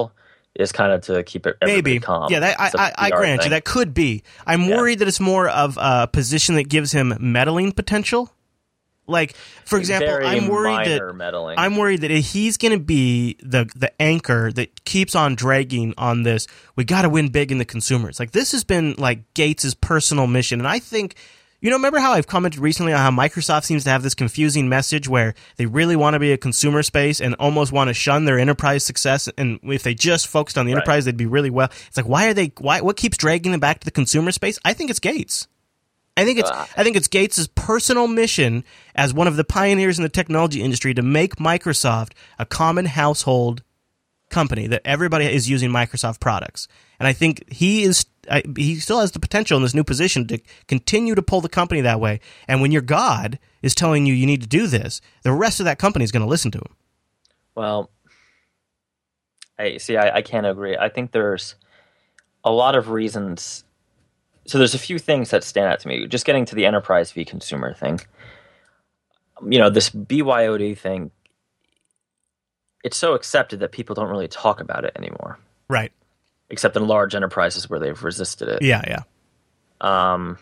is kind of to keep it everybody Maybe. calm. Yeah, that, I, I, I grant thing. you that could be. I'm yeah. worried that it's more of a position that gives him meddling potential. Like, for example, Very I'm worried minor that meddling. I'm worried that he's going to be the the anchor that keeps on dragging on this. We got to win big in the consumers. Like, this has been like Gates's personal mission, and I think, you know, remember how I've commented recently on how Microsoft seems to have this confusing message where they really want to be a consumer space and almost want to shun their enterprise success, and if they just focused on the enterprise, right. they'd be really well. It's like, why are they? Why? What keeps dragging them back to the consumer space? I think it's Gates. I think it's I think it's Gates's personal mission as one of the pioneers in the technology industry to make Microsoft a common household company that everybody is using Microsoft products. And I think he is I, he still has the potential in this new position to continue to pull the company that way. And when your God is telling you you need to do this, the rest of that company is going to listen to him. Well, I see. I, I can't agree. I think there's a lot of reasons. So there's a few things that stand out to me. Just getting to the enterprise v consumer thing. You know, this B Y O D thing, it's so accepted that people don't really talk about it anymore. Right. Except in large enterprises where they've resisted it. Yeah, yeah. Um,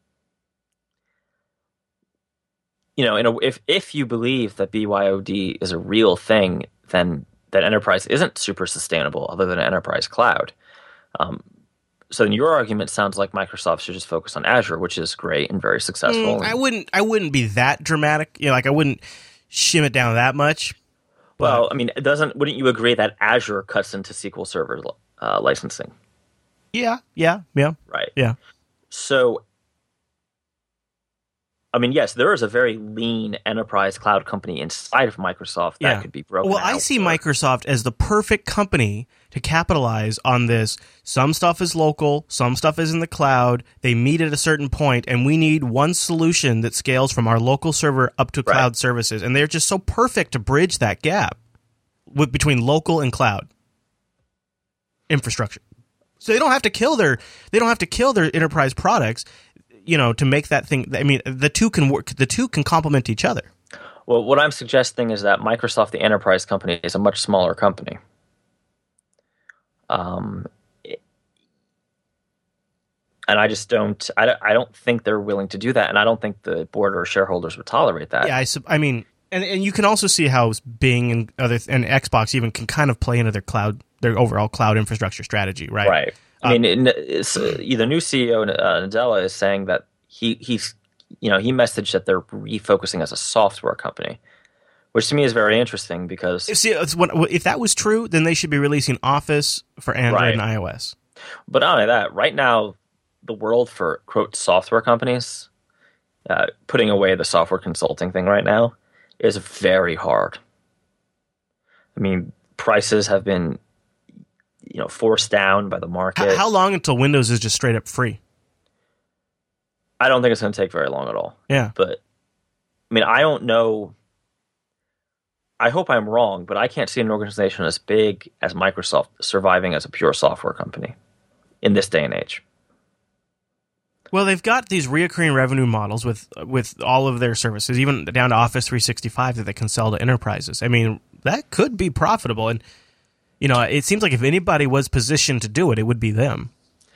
you know, in a, if if you believe that B Y O D is a real thing, then that enterprise isn't super sustainable other than an enterprise cloud. Um, so then your argument sounds like Microsoft should just focus on Azure, which is great and very successful. Mm, I wouldn't. I wouldn't be that dramatic. You know, like I wouldn't shim it down that much. But. Well, I mean, it doesn't. Wouldn't you agree that Azure cuts into S Q L Server uh, licensing? Yeah. Yeah. Yeah. Right. Yeah. So, I mean, yes, there is a very lean enterprise cloud company inside of Microsoft that yeah. could be broken Well, out I see for. Microsoft as the perfect company to capitalize on this. Some stuff is local, some stuff is in the cloud. They meet at a certain point, and we need one solution that scales from our local server up to cloud right. services. And they're just so perfect to bridge that gap with, between local and cloud infrastructure. So they don't have to kill their they don't have to kill their enterprise products, you know, to make that thing. I mean, the two can work. The two can complement each other. Well, what I'm suggesting is that Microsoft, the enterprise company, is a much smaller company. Um, and I just don't. I, I don't think they're willing to do that, and I don't think the board or shareholders would tolerate that. Yeah, I, I mean, and and you can also see how Bing and other and Xbox even can kind of play into their cloud, their overall cloud infrastructure strategy, right? Right. I mean, it's, uh, the new C E O uh, Nadella is saying that he he's you know he messaged that they're refocusing as a software company, which to me is very interesting because see, it's what, if that was true, then they should be releasing Office for Android right. and iOS. But not only that, right now the world for quote software companies, uh, putting away the software consulting thing right now, is very hard. I mean, prices have been. You know, forced down by the market. How, how long until Windows is just straight up free? I don't think it's going to take very long at all. Yeah. But, I mean, I don't know. I hope I'm wrong, but I can't see an organization as big as Microsoft surviving as a pure software company in this day and age. Well, they've got these reoccurring revenue models with with all of their services, even down to Office three sixty-five that they can sell to enterprises. I mean, that could be profitable. And you know, it seems like if anybody was positioned to do it, it would be them.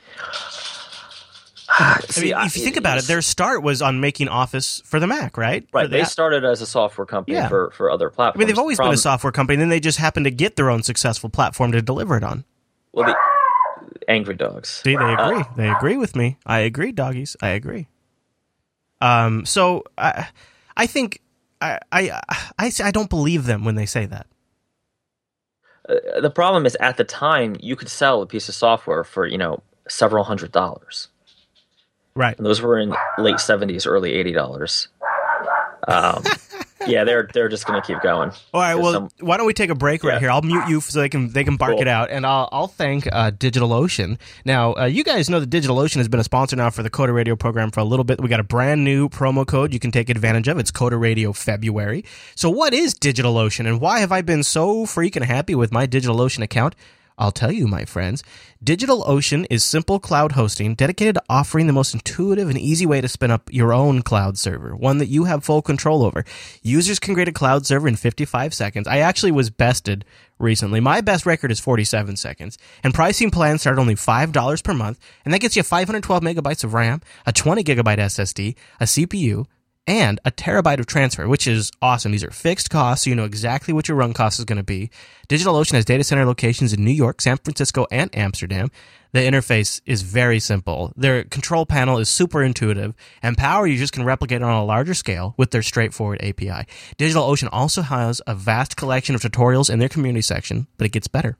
See, I mean, if you think about it, their start was on making Office for the Mac, right? Right. The they app. started as a software company yeah. for, for other platforms. I mean, they've always From, been a software company, and then they just happened to get their own successful platform to deliver it on. Well, the Angry Dogs. See, they agree. Uh, they agree with me. I agree, doggies. I agree. Um. So I, I think I, I, I, I don't believe them when they say that. Uh, the problem is, at the time, you could sell a piece of software for, you know, several hundred dollars. Right. And those were in late seventies, early eighty dollars. Um, yeah, they're they're just going to keep going. All right. Well, some, why don't we take a break right yeah. here? I'll mute you so they can they can bark cool. it out, and I'll I'll thank uh, DigitalOcean. Now, uh, you guys know that DigitalOcean has been a sponsor now for the Coder Radio program for a little bit. We got a brand new promo code you can take advantage of. It's Coder Radio February. So, what is DigitalOcean, and why have I been so freaking happy with my DigitalOcean account? I'll tell you, my friends. DigitalOcean is simple cloud hosting dedicated to offering the most intuitive and easy way to spin up your own cloud server, one that you have full control over. Users can create a cloud server in fifty-five seconds. I actually was bested recently. My best record is forty-seven seconds, and pricing plans start at only five dollars per month, and that gets you five hundred twelve megabytes of RAM, a twenty gigabyte S S D, a C P U, and a terabyte of transfer, which is awesome. These are fixed costs, so you know exactly what your run cost is going to be. DigitalOcean has data center locations in New York, San Francisco, and Amsterdam. The interface is very simple. Their control panel is super intuitive, and power users can replicate on a larger scale with their straightforward A P I. DigitalOcean also has a vast collection of tutorials in their community section, but it gets better.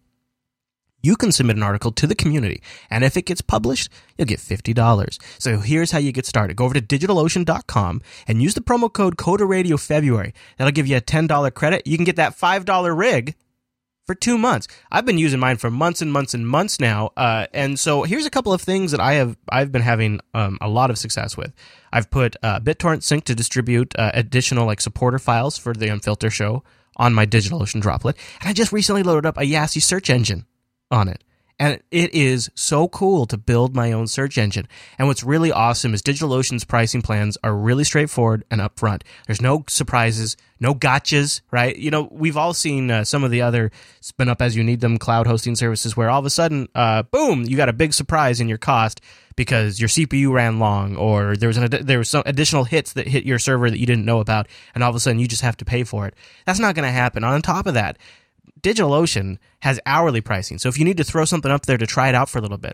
You can submit an article to the community, and if it gets published, you'll get fifty dollars. So here's how you get started. Go over to DigitalOcean dot com and use the promo code Coder Radio February. That'll give you a ten dollars credit. You can get that five dollars rig for two months. I've been using mine for months and months and months now, uh, and so here's a couple of things that I have I've been having um, a lot of success with. I've put uh, BitTorrent Sync to distribute uh, additional like supporter files for the Unfiltered show on my DigitalOcean droplet, and I just recently loaded up a Yassi search engine on it. And it is so cool to build my own search engine. And what's really awesome is DigitalOcean's pricing plans are really straightforward and upfront. There's no surprises, no gotchas, right? You know, we've all seen uh, some of the other spin up as you need them cloud hosting services where all of a sudden, uh, boom, you got a big surprise in your cost because your C P U ran long, or there was an ad- there was some additional hits that hit your server that you didn't know about, and all of a sudden you just have to pay for it. That's not going to happen. On top of that, DigitalOcean has hourly pricing. So if you need to throw something up there to try it out for a little bit,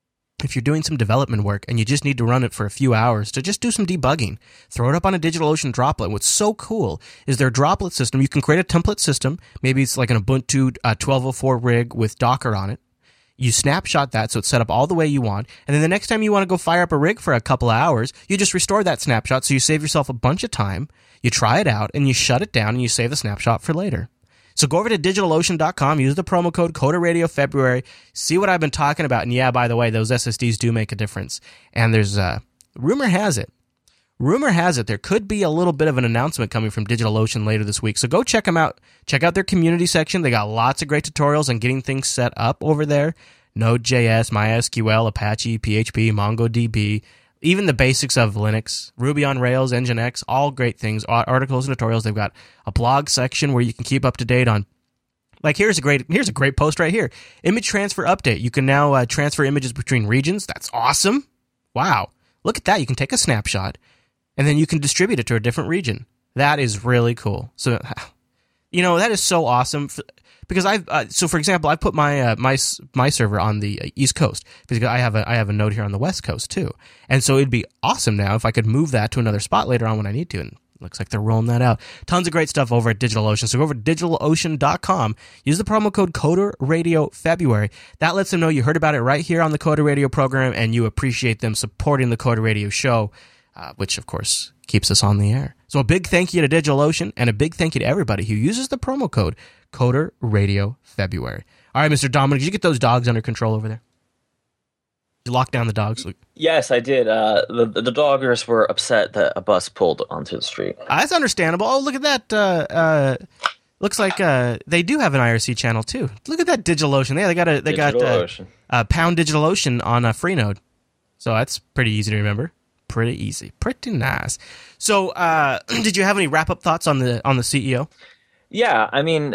if you're doing some development work and you just need to run it for a few hours to just do some debugging, throw it up on a DigitalOcean droplet. What's so cool is their droplet system. You can create a template system. Maybe it's like an Ubuntu uh, twelve oh four rig with Docker on it. You snapshot that so it's set up all the way you want. And then the next time you want to go fire up a rig for a couple of hours, you just restore that snapshot so you save yourself a bunch of time. You try it out and you shut it down and you save the snapshot for later. So go over to DigitalOcean dot com, use the promo code Coder Radio February, see what I've been talking about. And yeah, by the way, those S S Ds do make a difference. And there's, uh, rumor has it, rumor has it, there could be a little bit of an announcement coming from DigitalOcean later this week. So go check them out. Check out their community section. They got lots of great tutorials on getting things set up over there. Node.js, MySQL, Apache, P H P, MongoDB, even the basics of Linux, Ruby on Rails, Nginx, all great things, articles and tutorials. They've got a blog section where you can keep up to date on, like, here's a great here's a great post right here. Image transfer update. You can now uh, transfer images between regions. That's awesome. Wow. Look at that. You can take a snapshot, and then you can distribute it to a different region. That is really cool. So, you know, that is so awesome. Because I've uh, so for example, I put my uh, my my server on the East Coast because I have a I have a node here on the West Coast too, and so it'd be awesome now if I could move that to another spot later on when I need to. And it looks like they're rolling that out. Tons of great stuff over at DigitalOcean. So go over to DigitalOcean dot com. Use the promo code Coder Radio February. That lets them know you heard about it right here on the Coder Radio program, and you appreciate them supporting the Coder Radio show, uh, which of course keeps us on the air. So a big thank you to DigitalOcean, and a big thank you to everybody who uses the promo code Coder Radio February. All right, Mister Dominic, did you get those dogs under control over there? Did you lock down the dogs? Yes, I did. Uh, the the doggers were upset that a bus pulled onto the street. Uh, that's understandable. Oh, look at that. Uh, uh, looks like uh, they do have an I R C channel too. Look at that DigitalOcean. Yeah, they got a they got uh, uh, pound DigitalOcean on a Freenode. So that's pretty easy to remember. Pretty easy. Pretty nice. So, uh, did you have any wrap up thoughts on the on the C E O? Yeah, I mean,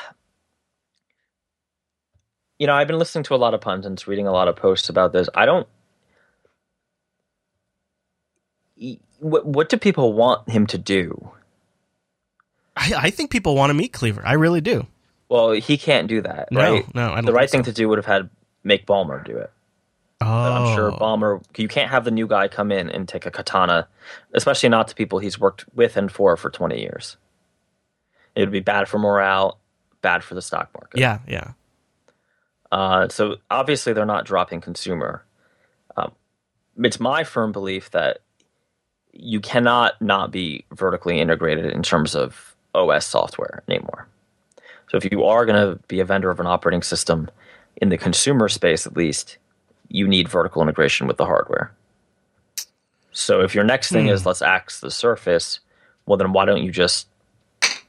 you know, I've been listening to a lot of pundits, reading a lot of posts about this. I don't. What, what do people want him to do? I, I think people want to meet Cleaver. I really do. Well, he can't do that, no, right? No, I don't The right think thing so. to do would have had make Ballmer do it. Oh. I'm sure Ballmer, you can't have the new guy come in and take a katana, especially not to people he's worked with and for for twenty years. It would be bad for morale, bad for the stock market. Yeah, yeah. Uh, so obviously they're not dropping consumer. Um, it's my firm belief that you cannot not be vertically integrated in terms of O S software anymore. So if you are going to be a vendor of an operating system in the consumer space, at least, you need vertical integration with the hardware. So if your next thing Hmm. is let's axe the surface, well then why don't you just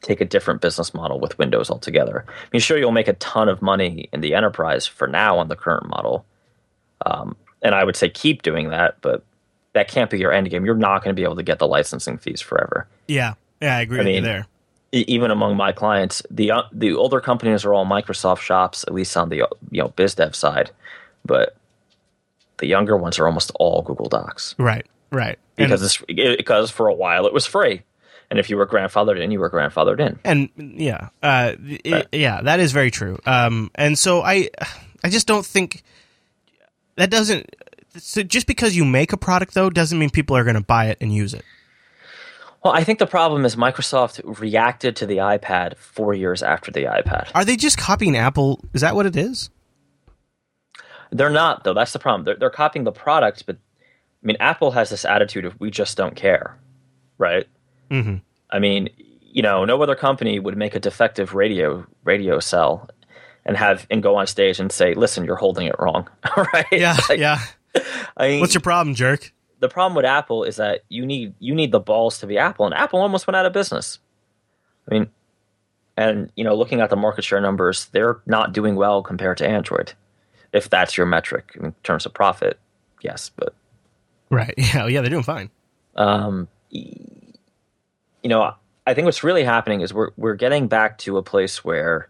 take a different business model with Windows altogether. I mean, sure, you'll make a ton of money in the enterprise for now on the current model. Um, and I would say keep doing that, but that can't be your end game. You're not going to be able to get the licensing fees forever. Yeah, yeah, I agree I with you mean, there. e- Even among my clients, the uh, the older companies are all Microsoft shops, at least on the you know biz dev side, but the younger ones are almost all Google Docs. Right, right. Because and, it's, because for a while it was free, and if you were grandfathered in, you were grandfathered in. And yeah, uh, right. it, yeah, that is very true. Um, and so I, I just don't think that doesn't. So just because you make a product, though, doesn't mean people are going to buy it and use it. Well, I think the problem is Microsoft reacted to the iPad four years after the iPad. Are they just copying Apple? Is that what it is? They're not, though. That's the problem. They're, they're copying the product, but I mean, Apple has this attitude of we just don't care, right? Mm-hmm. I mean, you know, no other company would make a defective radio radio cell and have and go on stage and say, "Listen, you're holding it wrong," right? Yeah, like, yeah. I mean, What's your problem, jerk? The problem with Apple is that you need you need the balls to be Apple, and Apple almost went out of business. I mean, and you know, looking at the market share numbers, they're not doing well compared to Android, if that's your metric in terms of profit. Yes, but right, yeah, yeah, they're doing fine. Um, you know, I think what's really happening is we're we're getting back to a place where,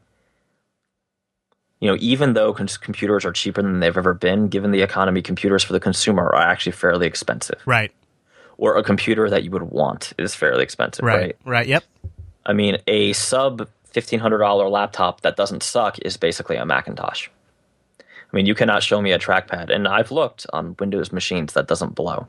you know, even though com- computers are cheaper than they've ever been, given the economy, computers for the consumer are actually fairly expensive. Right. Or a computer that you would want is fairly expensive, Right. right? Right. Yep. I mean, a sub fifteen hundred dollars laptop that doesn't suck is basically a Macintosh. I mean, you cannot show me a trackpad, and I've looked on Windows machines that doesn't blow.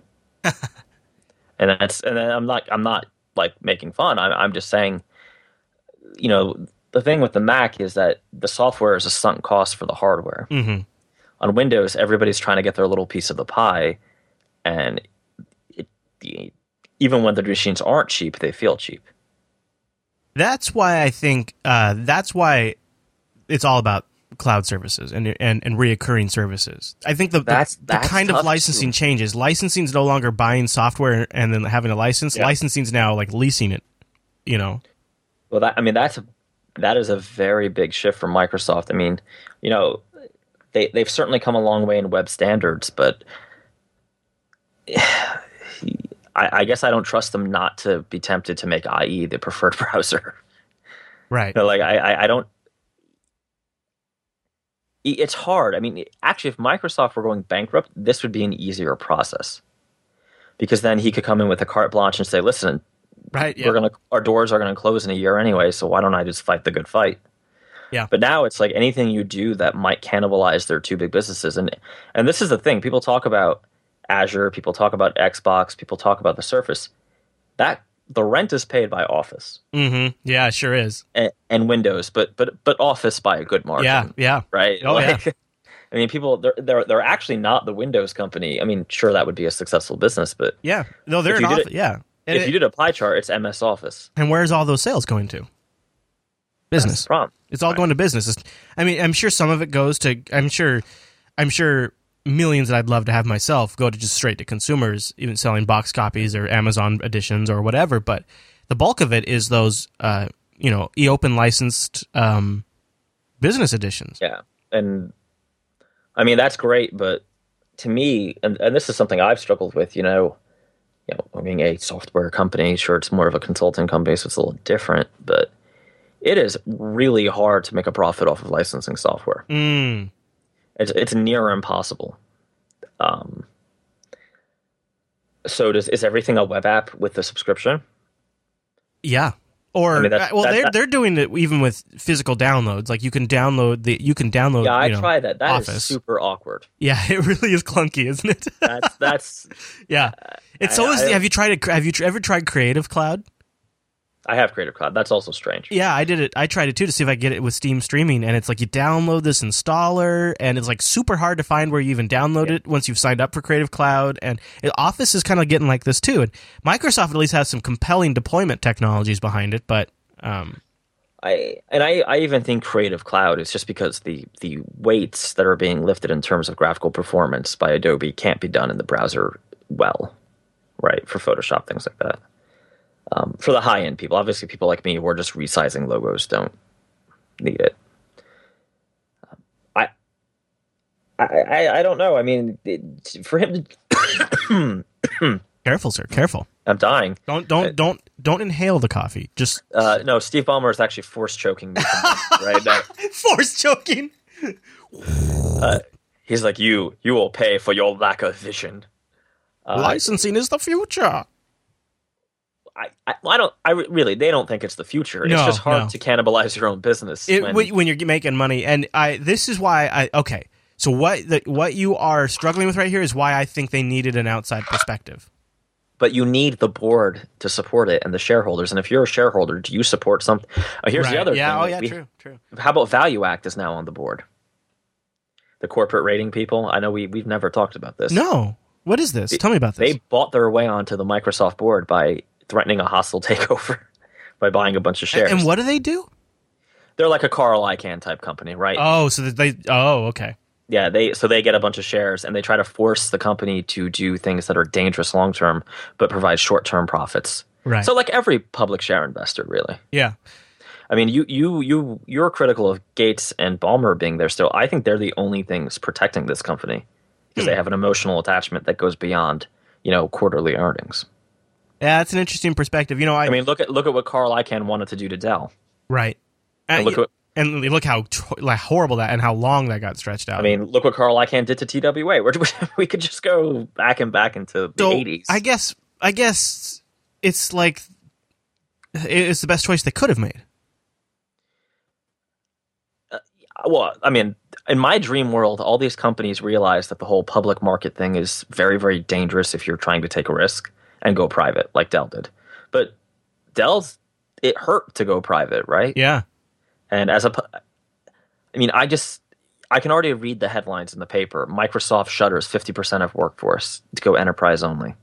and that's and I'm not I'm not like making fun. I'm I'm just saying, you know, the thing with the Mac is that the software is a sunk cost for the hardware. Mm-hmm. On Windows, everybody's trying to get their little piece of the pie, and it, the, even when the machines aren't cheap, they feel cheap. That's why I think uh, that's why it's all about cloud services and and, and reoccurring services. I think the That's- the, that's the kind of tough licensing too. changes. Licensing is no longer buying software and then having a license. Yeah. Licensing is now like leasing it. You know. Well, that, I mean, that's a, that is a very big shift from Microsoft. I mean, you know, they they've certainly come a long way in web standards, but I, I guess I don't trust them not to be tempted to make I E the preferred browser. Right. You know, like I, I, I don't. It's hard. I mean, actually, if Microsoft were going bankrupt, this would be an easier process, because then he could come in with a carte blanche and say, "Listen, Right. Yeah. we're gonna our doors are gonna close in a year anyway, so why don't I just fight the good fight?" Yeah. But now it's like anything you do that might cannibalize their two big businesses, and and this is the thing: people talk about Azure, people talk about Xbox, people talk about the Surface. That the rent is paid by Office Mm-hmm. Yeah. It sure is. and, and Windows, but but but Office by a good margin. Yeah. Yeah. Right. Oh, yeah. I mean, people they're they're they're actually not the Windows company. I mean, sure, that would be a successful business, but Yeah. No, they're If an you did office. it- Yeah. And, if it- you did a pie chart, it's M S Office. and where's all those sales going to? That's Business. the problem. It's all going to business. It's- I mean, I'm sure some of it goes to. I'm sure. I'm sure millions that I'd love to have myself go to just straight to consumers, even selling box copies or Amazon editions or whatever. But the bulk of it is those, uh, you know, eOpen licensed um, business editions. Yeah, and I mean that's great, but to me, and, and this is something I've struggled with. You know, you know, being a software company, sure, it's more of a consulting company, so it's a little different, but it is really hard to make a profit off of licensing software. Mm. It's it's near impossible. Um, so does is everything a web app with the subscription? Yeah. Or I mean, that's- uh, well, that- they're that- they're doing it even with physical downloads. Like you can download the you can download. Yeah, I you know, tried that. That is Office. super awkward. Yeah, it really is clunky, isn't it? That's that's. Yeah, it's I- so. Is I- have you tried it? Have you tr- ever tried Creative Cloud? I have Creative Cloud. That's also strange. Yeah, I did it. I tried it too to see if I could get it with Steam streaming, and it's like you download this installer, and it's like super hard to find where you even download Yeah. it once you've signed up for Creative Cloud. And it, Office is kind of getting like this too. And Microsoft at least has some compelling deployment technologies behind it, but um, I and I, I even think Creative Cloud is just because the the weights that are being lifted in terms of graphical performance by Adobe can't be done in the browser well, right? For Photoshop, things like that. Um, for the high end people, obviously, people like me who are just resizing logos don't need it. I, I, I don't know. I mean, it, for him to, Careful, sir. Careful. I'm dying. Don't don't don't don't inhale the coffee. Just Uh, no, Steve Ballmer is actually force choking me right now. force choking. Uh, he's like, you, you will pay for your lack of vision. Uh, Licensing is the future. I, I, I don't. I re- really, they don't think it's the future. No, it's just hard no. to cannibalize your own business. It, when, when, when you're making money, and I this is why I okay. So what the, what you are struggling with right here is why I think they needed an outside perspective. but you need the board to support it and the shareholders. And if you're a shareholder, do you support something? Uh, here's Right. the other yeah, thing. Oh yeah, We- true, true. How about Value Act is now on the board? The corporate rating people. I know we we've never talked about this. No, what is this? Tell me about this. They bought their way onto the Microsoft board by threatening a hostile takeover by buying a bunch of shares. and what do they do? They're like a Carl Icahn type company, right? Oh, so that they. Oh, okay. Yeah, they so they get a bunch of shares and they try to force the company to do things that are dangerous long term, but provide short term profits. Right. So, like every public share investor, really. Yeah. I mean, you you you you're critical of Gates and Ballmer being there still. I think they're the only things protecting this company because Hmm. they have an emotional attachment that goes beyond, you know, quarterly earnings. Yeah, that's an interesting perspective. You know, I, I mean, look at look at what Carl Icahn wanted to do to Dell. right. And Uh, look y- what and look how tr- like horrible that and how long that got stretched out. I mean, look what Carl Icahn did to T W A. We're, we could just go back and back into the So, eighties. I guess I guess it's like it's the best choice they could have made. Well, I mean, in my dream world, all these companies realize that the whole public market thing is very, very dangerous if you're trying to take a risk and go private, like Dell did. But Dell's, it hurt to go private, right? Yeah. And as a, pu- I mean, I just, I can already read the headlines in the paper. Microsoft shutters fifty percent of workforce to go enterprise only.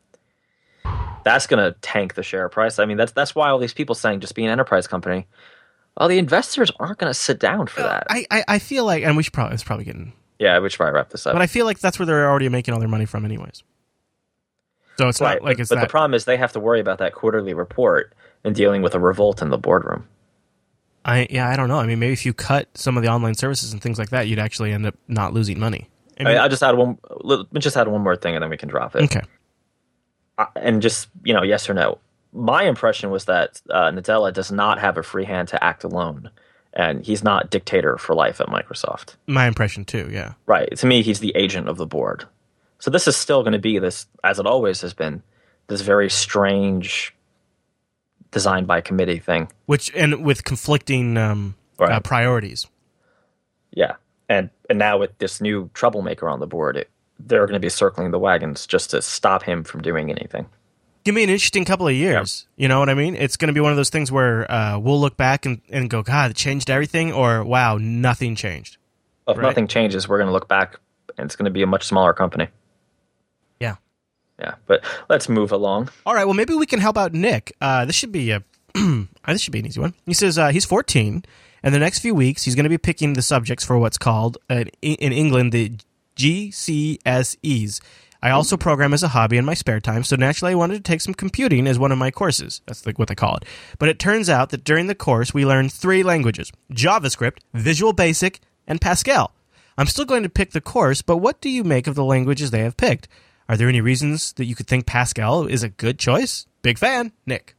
That's going to tank the share price. I mean, that's that's why all these people saying just be an enterprise company. Well, the investors aren't going to sit down for that. I, I I feel like, and we should probably it's probably getting, yeah, we should probably wrap this up. but I feel like that's where they're already making all their money from, anyways. So it's Right, not like but, it's but that. the problem is they have to worry about that quarterly report and dealing with a revolt in the boardroom. I yeah, I don't know. I mean, maybe if you cut some of the online services and things like that, you'd actually end up not losing money. I I mean, mean, I just add one. Let me just add one more thing, and then we can drop it. okay. Uh, and just you know, yes or no. My impression was that uh, Nadella does not have a free hand to act alone, and he's not dictator for life at Microsoft. My impression too. Yeah. Right. To me, he's the agent of the board. So this is still going to be this, as it always has been, this very strange, designed by committee thing. Which and with conflicting um, Right. uh, priorities. Yeah, and and now with this new troublemaker on the board, it, they're going to be circling the wagons just to stop him from doing anything. Give me an interesting couple of years. You know what I mean? It's going to be one of those things where uh, we'll look back and, and go, God, it changed everything, or wow, nothing changed. If Right. nothing changes, we're going to look back, and it's going to be a much smaller company. Yeah. Yeah, but let's move along. All right. Well, maybe we can help out Nick. Uh, this should be a this should be an easy one. He says uh, he's fourteen, and the next few weeks he's going to be picking the subjects for what's called uh, in England the G C S Es. I also program as a hobby in my spare time, so naturally I wanted to take some computing as one of my courses. That's like what they call it. But it turns out that during the course we learned three languages: JavaScript, Visual Basic, and Pascal. I'm still going to pick the course, but what do you make of the languages they have picked? Are there any reasons that you could think Pascal is a good choice? Big fan, Nick.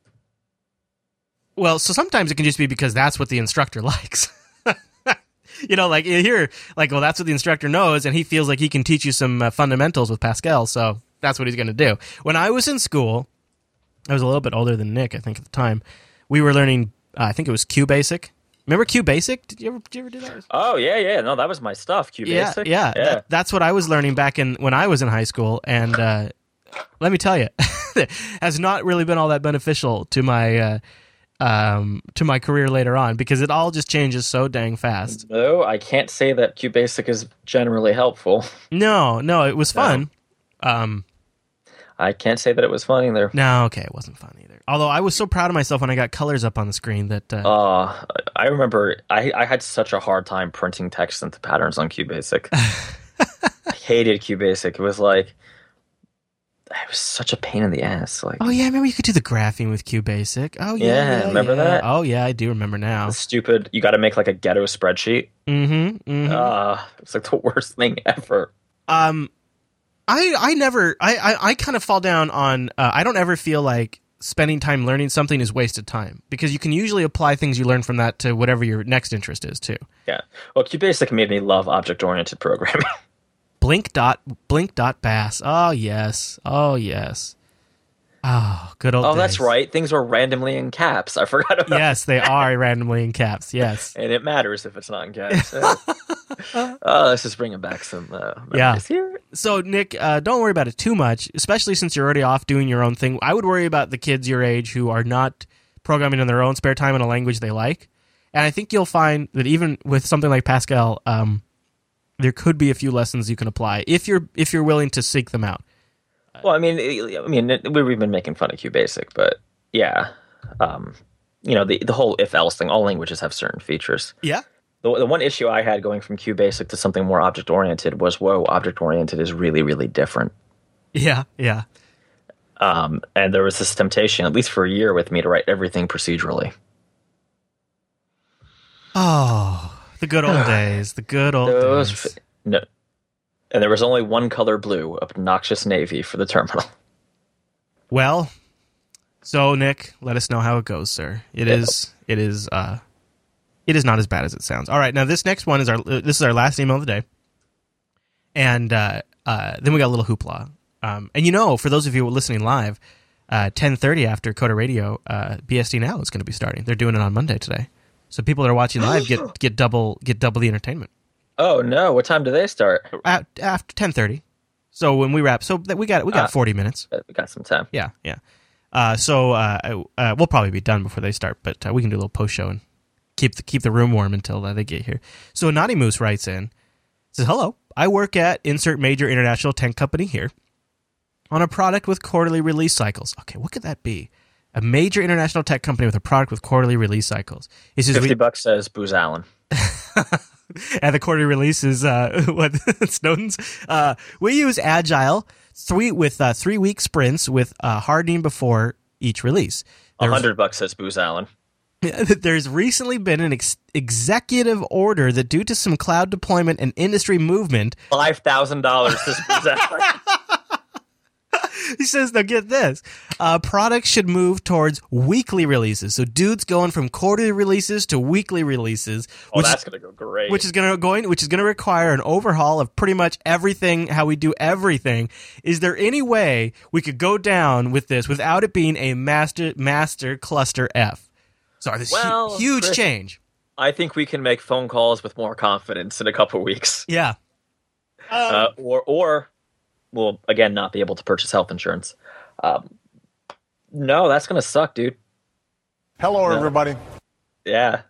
Well, so sometimes it can just be because that's what the instructor likes. You know, like you hear, like, well, that's what the instructor knows, and he feels like he can teach you some uh, fundamentals with Pascal, so that's what he's going to do. When I was in school, I was a little bit older than Nick, I think, at the time. We were learning, uh, I think it was QBasic. Remember QBasic? Did you ever, did you ever do that? Oh yeah, yeah. No, that was my stuff. QBasic. Yeah, yeah. yeah. That- that's what I was learning back in when I was in high school, and uh, let me tell you, has not really been all that beneficial to my uh, um, to my career later on because it all just changes so dang fast. No, I can't say that QBasic is generally helpful. No, no, it was fun. Um, I can't say that it was fun either. no, okay, it wasn't fun either. Although I was so proud of myself when I got colors up on the screen that uh, Uh, I remember I, I had such a hard time printing text into patterns on QBasic. I hated QBasic. It was like, it was such a pain in the ass. Like, Oh yeah, remember you could do the graphing with QBasic. Oh yeah, Yeah, yeah remember yeah. that? Oh yeah, I do remember now. the stupid, you got to make like a ghetto spreadsheet. Mm-hmm. mm-hmm. Uh, it's like the worst thing ever. Um, I I never I I, I kind of fall down on. Uh, I don't ever feel like spending time learning something is wasted time because you can usually apply things you learn from that to whatever your next interest is too. Yeah. Well, QBasic made me love object-oriented programming. Blink dot blink dot bass. Oh yes. Oh yes. Oh, good old Oh, days. that's right. Things were randomly in caps. I forgot about Yes, they are randomly in caps. Yes. And it matters if it's not in caps. Oh, let's just bring it back some uh, Yeah. memories here. So, Nick, uh, don't worry about it too much, especially since you're already off doing your own thing. I would worry about the kids your age who are not programming in their own spare time in a language they like. And I think you'll find that even with something like Pascal, um, there could be a few lessons you can apply if you're if you're willing to seek them out. Well, I mean, I mean, we've been making fun of QBasic, but yeah, um, you know, the the whole if-else thing. All languages have certain features. Yeah. The, the one issue I had going from QBasic to something more object-oriented was, whoa, object-oriented is really, really different. Yeah, yeah. Um, and there was this temptation, at least for a year with me, to write everything procedurally. Oh, the good old days. The good old Those, days. no, and there was only one color blue, obnoxious navy, for the terminal. Well, so Nick, let us know how it goes, sir. It Yeah. is. It is. Uh, it is not as bad as it sounds. All right, now this next one is our. Uh, this is our last email of the day, and uh, uh, then we got a little hoopla. Um, and you know, for those of you who are listening live, uh, ten thirty after Coda Radio, uh, B S D Now is going to be starting. They're doing it on Monday today, so people that are watching live get get double get double the entertainment. Oh no! What time do they start? At, after ten thirty. So when we wrap, so that we got we got Uh, forty minutes. Uh, We got some time. Yeah, yeah. Uh, so uh, uh, we'll probably be done before they start, but uh, we can do a little post show and keep the keep the room warm until uh, they get here. So Naughty Moose writes in, says, "Hello, I work at insert major international tech company here on a product with quarterly release cycles." Okay, what could that be? A major international tech company with a product with quarterly release cycles. He says, Fifty we, bucks says Booz Allen. and the quarterly release is uh, what Snowden's. Uh, we use Agile three with uh, three week sprints with uh, hardening before each release. A There's- hundred bucks says Booz Allen. There's recently been an ex- executive order that, due to some cloud deployment and industry movement, Five thousand dollars says Booz Allen. he says, now get this, uh, products should move towards weekly releases. So dude's going from quarterly releases to weekly releases, Oh, which that's is, gonna go great. which is going to going which is going to require an overhaul of pretty much everything, how we do everything. Is there any way we could go down with this without it being a master master cluster F? So this Well, hu- huge Chris- change. I think we can make phone calls with more confidence in a couple weeks. Yeah. Uh, or, or we'll again not be able to purchase health insurance. Um, no, that's gonna suck, dude. Hello, No. everybody. Yeah.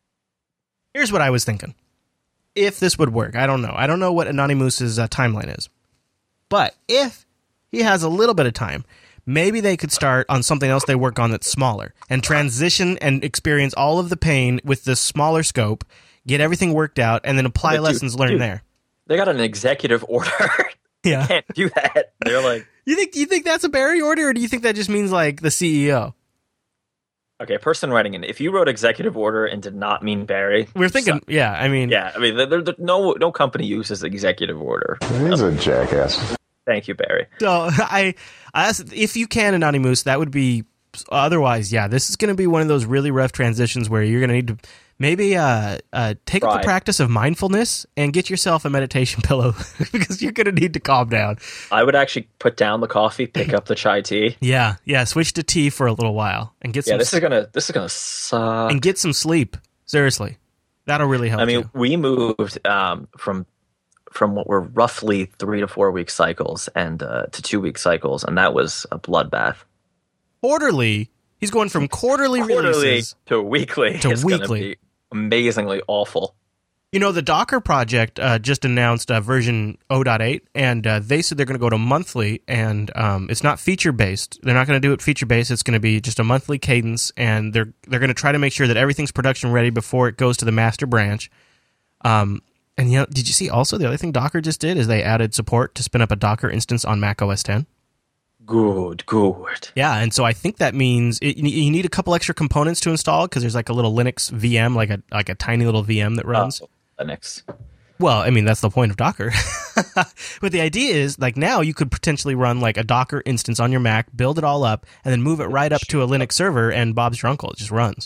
Here's what I was thinking. If this would work, I don't know. I don't know what Anonymouse's uh, timeline is. But if he has a little bit of time, maybe they could start on something else they work on that's smaller and transition and experience all of the pain with this smaller scope, get everything worked out, and then apply But dude, lessons learned dude. there. They got an executive order. Yeah. Can't do that. They're like, You think you think that's a Barry order, or do you think that just means like the C E O? okay, person writing in. If you wrote executive order and did not mean Barry, We're thinking, suck. yeah, I mean, Yeah, I mean, there, there, no no company uses executive order. He's a jackass. Thank you, Barry. So I, I asked, if you can, Anonymous, that would be. Otherwise, yeah, this is going to be one of those really rough transitions where you're going to need to maybe uh, uh, take up Right. the practice of mindfulness and get yourself a meditation pillow because you're going to need to calm down. I would actually put down the coffee, pick up the chai tea. Yeah, yeah, switch to tea for a little while and get Yeah, some this is gonna this is gonna suck. and get some sleep. Seriously, that'll really help. I mean, you. we moved um, from from what were roughly three to four week cycles and uh, to two week cycles, and that was a bloodbath. quarterly. He's going from quarterly, Quarterly releases. to weekly To is gonna weekly. be amazingly awful. You know, the Docker project uh, just announced uh, version zero point eight, and uh, they said they're going to go to monthly, and um, it's not feature-based. They're not going to do it feature-based. It's going to be just a monthly cadence, and they're they're going to try to make sure that everything's production-ready before it goes to the master branch. Um, and, you know, did you see also the other thing Docker just did is they added support to spin up a Docker instance on Mac O S ten? Good, good. Yeah, and so I think that means it, you need a couple extra components to install because there's like a little Linux V M, like a like a tiny little V M that runs. Oh, Linux. Well, I mean, that's the point of Docker. But the idea is, like, now you could potentially run, like, a Docker instance on your Mac, build it all up, and then move it right up to a Linux server, and Bob's your uncle. It just runs.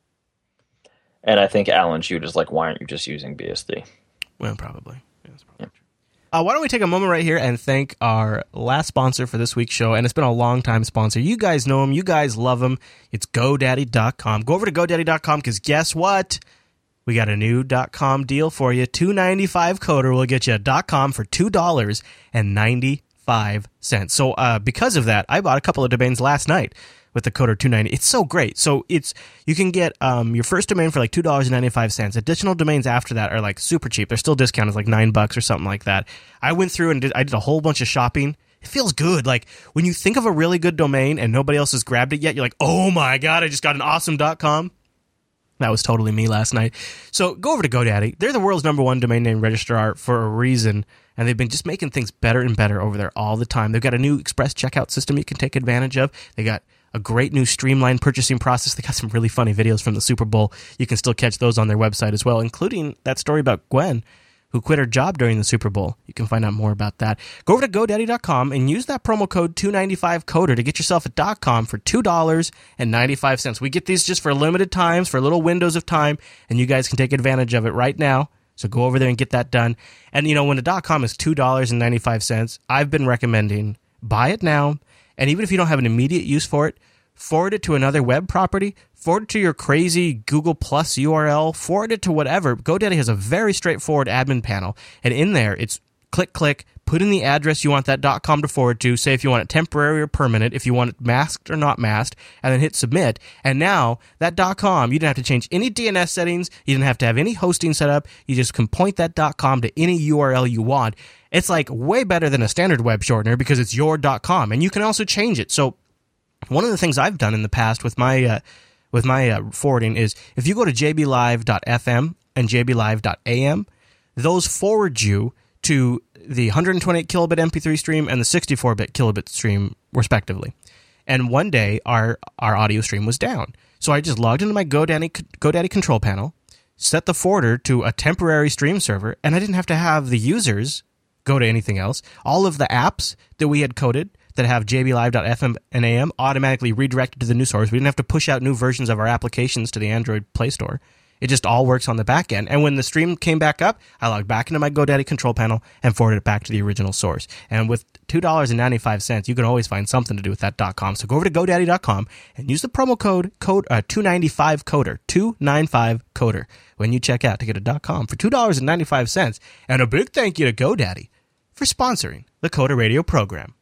And I think Alan Jude is like, why aren't you just using B S D? Well, probably. Yeah, that's probably true. Uh, why don't we take a moment right here and thank our last sponsor for this week's show, and it's been a long-time sponsor. You guys know him. You guys love him. It's GoDaddy dot com. Go over to GoDaddy dot com because guess what? We got a new .com deal for you. two ninety-five coder will get you a .com for two dollars and ninety-five cents. So uh, because of that, I bought a couple of domains last night with the coder two ninety. It's so great. So it's you can get um, your first domain for like two dollars and ninety-five cents. Additional domains after that are like super cheap. They're still discounted, like nine bucks or something like that. I went through and did, I did a whole bunch of shopping. It feels good. Like when you think of a really good domain and nobody else has grabbed it yet, you're like, oh my God, I just got an awesome .com. That was totally me last night. So go over to GoDaddy. They're the world's number one domain name registrar for a reason, and they've been just making things better and better over there all the time. They've got a new express checkout system you can take advantage of. They got a great new streamlined purchasing process. They got some really funny videos from the Super Bowl. You can still catch those on their website as well, including that story about Gwen, who quit her job during the Super Bowl. You can find out more about that. Go over to GoDaddy dot com and use that promo code two ninety-five coder to get yourself a .com for two dollars and ninety-five cents. We get these just for limited times, for little windows of time, and you guys can take advantage of it right now. So go over there and get that done. And, you know, when a .com is two dollars and ninety-five cents, I've been recommending buy it now, and even if you don't have an immediate use for it, forward it to another web property, forward it to your crazy Google Plus U R L, forward it to whatever. GoDaddy has a very straightforward admin panel, and in there, it's click, click, put in the address you want that .com to forward to, say if you want it temporary or permanent, if you want it masked or not masked, and then hit submit. And now, that .com, you didn't have to change any D N S settings, you didn't have to have any hosting set up, you just can point that .com to any U R L you want. It's like way better than a standard web shortener because it's your .com, and you can also change it. So one of the things I've done in the past with my uh, with my uh, forwarding is if you go to j b live dot f m and j b live dot a m, those forward you to the one hundred twenty-eight kilobit M P three stream and the sixty-four bit kilobit stream, respectively. And one day, our our audio stream was down. So I just logged into my GoDaddy, GoDaddy control panel, set the forwarder to a temporary stream server, and I didn't have to have the users go to anything else. All of the apps that we had coded that have j b live dot f m and a m automatically redirected to the new source. We didn't have to push out new versions of our applications to the Android Play Store. It just all works on the back end. And when the stream came back up, I logged back into my GoDaddy control panel and forwarded it back to the original source. And with two dollars and ninety-five cents, you can always find something to do with that .com. So go over to GoDaddy dot com and use the promo code, code uh, two ninety-five coder, two ninety-five coder, when you check out to get a .com for two dollars and ninety-five cents. And a big thank you to GoDaddy for sponsoring the Coder Radio program.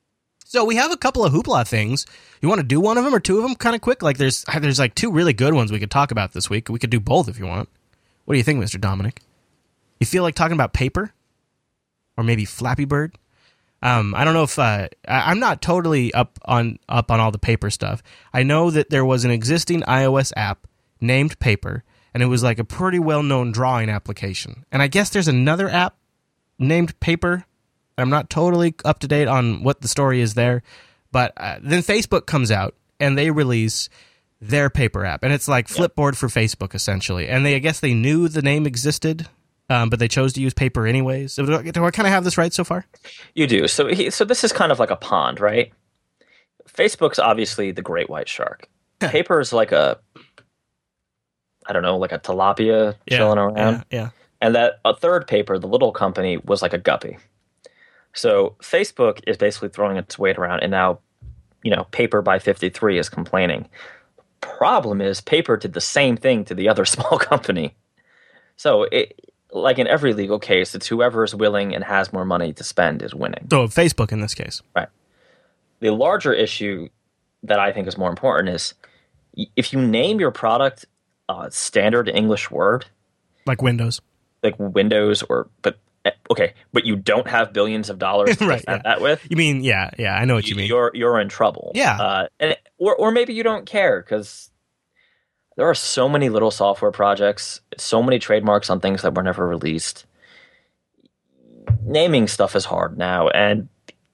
So we have a couple of hoopla things. You want to do one of them or two of them kind of quick? Like there's there's like two really good ones we could talk about this week. We could do both if you want. What do you think, Mister Dominic? You feel like talking about paper? Or maybe Flappy Bird? Um, I don't know if uh, I, I'm not totally up on up on all the paper stuff. I know that there was an existing iOS app named Paper, and it was like a pretty well-known drawing application. And I guess there's another app named Paper. I'm not totally up to date on what the story is there, but uh, then Facebook comes out and they release their Paper app, and it's like Flipboard for Facebook essentially. And they, I guess, they knew the name existed, um, but they chose to use Paper anyways. So do I, do I kind of have this right so far? You do. So, he, so this is kind of like a pond, right? Facebook's obviously the great white shark. Paper is like a, I don't know, like a tilapia yeah, chilling around. Yeah, yeah. And that a third Paper, the little company, was like a guppy. So Facebook is basically throwing its weight around, and now, you know, Paper by fifty-three is complaining. Problem is, Paper did the same thing to the other small company. So, it, like in every legal case, it's whoever is willing and has more money to spend is winning. So Facebook in this case. Right. The larger issue that I think is more important is if you name your product uh, standard English word, like Windows, like Windows, or but. Okay, but you don't have billions of dollars to right, defend yeah. that with. You mean, yeah, yeah, I know what you mean. You're you're in trouble. Yeah, uh, and or or maybe you don't care because there are so many little software projects, so many trademarks on things that were never released. Naming stuff is hard now, and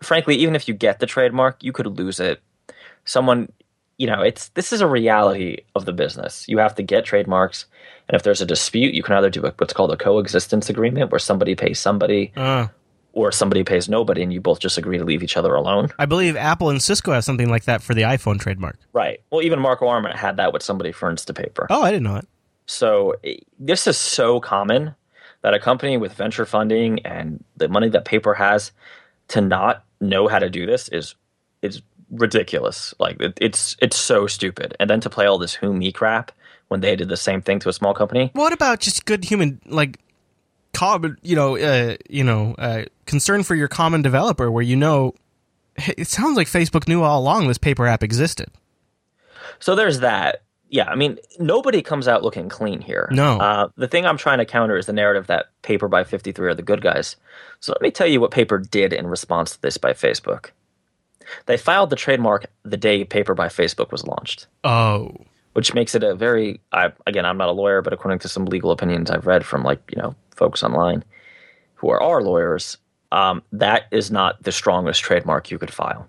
frankly, even if you get the trademark, you could lose it. Someone, you know, it's this is a reality of the business. You have to get trademarks, and if there's a dispute, you can either do a, what's called a coexistence agreement, where somebody pays somebody, Uh, or somebody pays nobody, and you both just agree to leave each other alone. I believe Apple and Cisco have something like that for the iPhone trademark. Right. Well, even Marco Arment had that with somebody for Instapaper. Oh, I didn't know it. So eh, this is so common that a company with venture funding and the money that Paper has to not know how to do this is is ridiculous. Like it, it's it's so stupid. And then to play all this who me crap when they did the same thing to a small company. What about just good human, like, common, you know, uh, you know, uh, concern for your common developer, where you know, it sounds like Facebook knew all along this Paper app existed. So there's that. Yeah, I mean, nobody comes out looking clean here. No. Uh, the thing I'm trying to counter is the narrative that Paper by fifty-three are the good guys. So let me tell you what Paper did in response to this by Facebook. They filed the trademark the day Paper by Facebook was launched. Oh. Which makes it a very, I, again, I'm not a lawyer, but according to some legal opinions I've read from, like, you know, folks online who are our lawyers, um, that is not the strongest trademark you could file.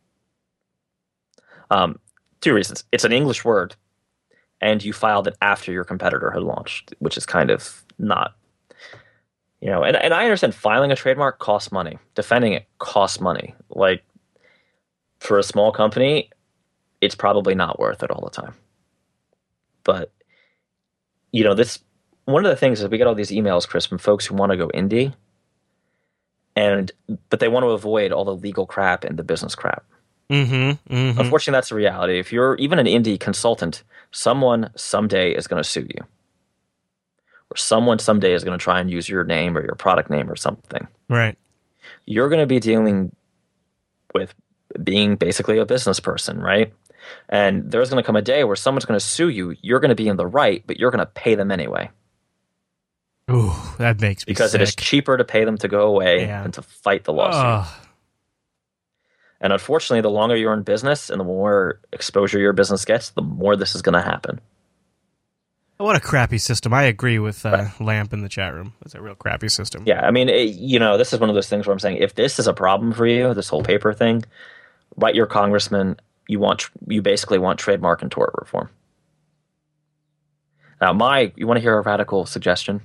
Um, two reasons. It's an English word, and you filed it after your competitor had launched, which is kind of not, you know, and, and I understand filing a trademark costs money. Defending it costs money. Like, for a small company, it's probably not worth it all the time. But, you know, this, one of the things is we get all these emails, Chris, from folks who want to go indie, and, but they want to avoid all the legal crap and the business crap. Mm-hmm, mm-hmm. Unfortunately, that's the reality. If you're even an indie consultant, someone someday is going to sue you. Or someone someday is going to try and use your name or your product name or something. Right. You're going to be dealing with being basically a business person, right? And there's going to come a day where someone's going to sue you. You're going to be in the right, but you're going to pay them anyway. Ooh, that makes me Because sick. it is cheaper to pay them to go away Yeah. than to fight the lawsuit. Ugh. And unfortunately, the longer you're in business and the more exposure your business gets, the more this is going to happen. What a crappy system. I agree with uh, Lamp in the chat room. It's a real crappy system. Yeah, I mean, it, you know, this is one of those things where I'm saying, if this is a problem for you, this whole Paper thing, write your congressman. You want, you basically want trademark and tort reform. Now, my, you want to hear a radical suggestion?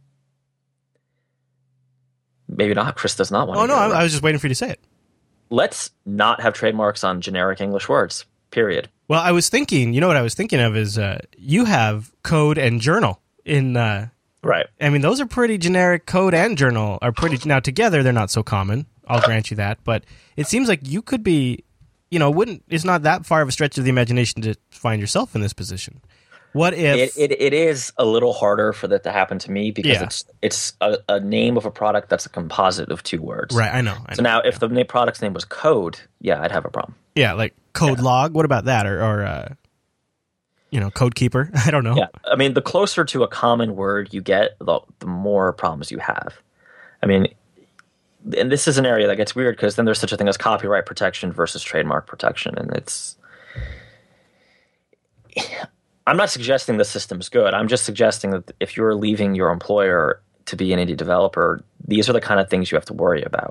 Maybe not. Chris does not want Oh, to no, hear I, it. I was just waiting for you to say it. Let's not have trademarks on generic English words, period. Well, I was thinking, you know what I was thinking of is uh, you have code and journal in, uh, Right. I mean, those are pretty generic. Code and journal are pretty, now together they're not so common. I'll grant you that. But it seems like you could be, you know, wouldn't, it's not that far of a stretch of the imagination to find yourself in this position. What if... It, it, it is a little harder for that to happen to me because Yeah. it's it's a, a name of a product that's a composite of two words. Right, I know. I So know. now if the na- product's name was Code, yeah, I'd have a problem. Yeah, like code log. What about that? Or, or uh, you know, code keeper. I don't know. Yeah, I mean, the closer to a common word you get, the, the more problems you have. I mean, and this is an area that gets weird because then there's such a thing as copyright protection versus trademark protection, and it's... I'm not suggesting the system's good. I'm just suggesting that if you're leaving your employer to be an indie developer, these are the kind of things you have to worry about.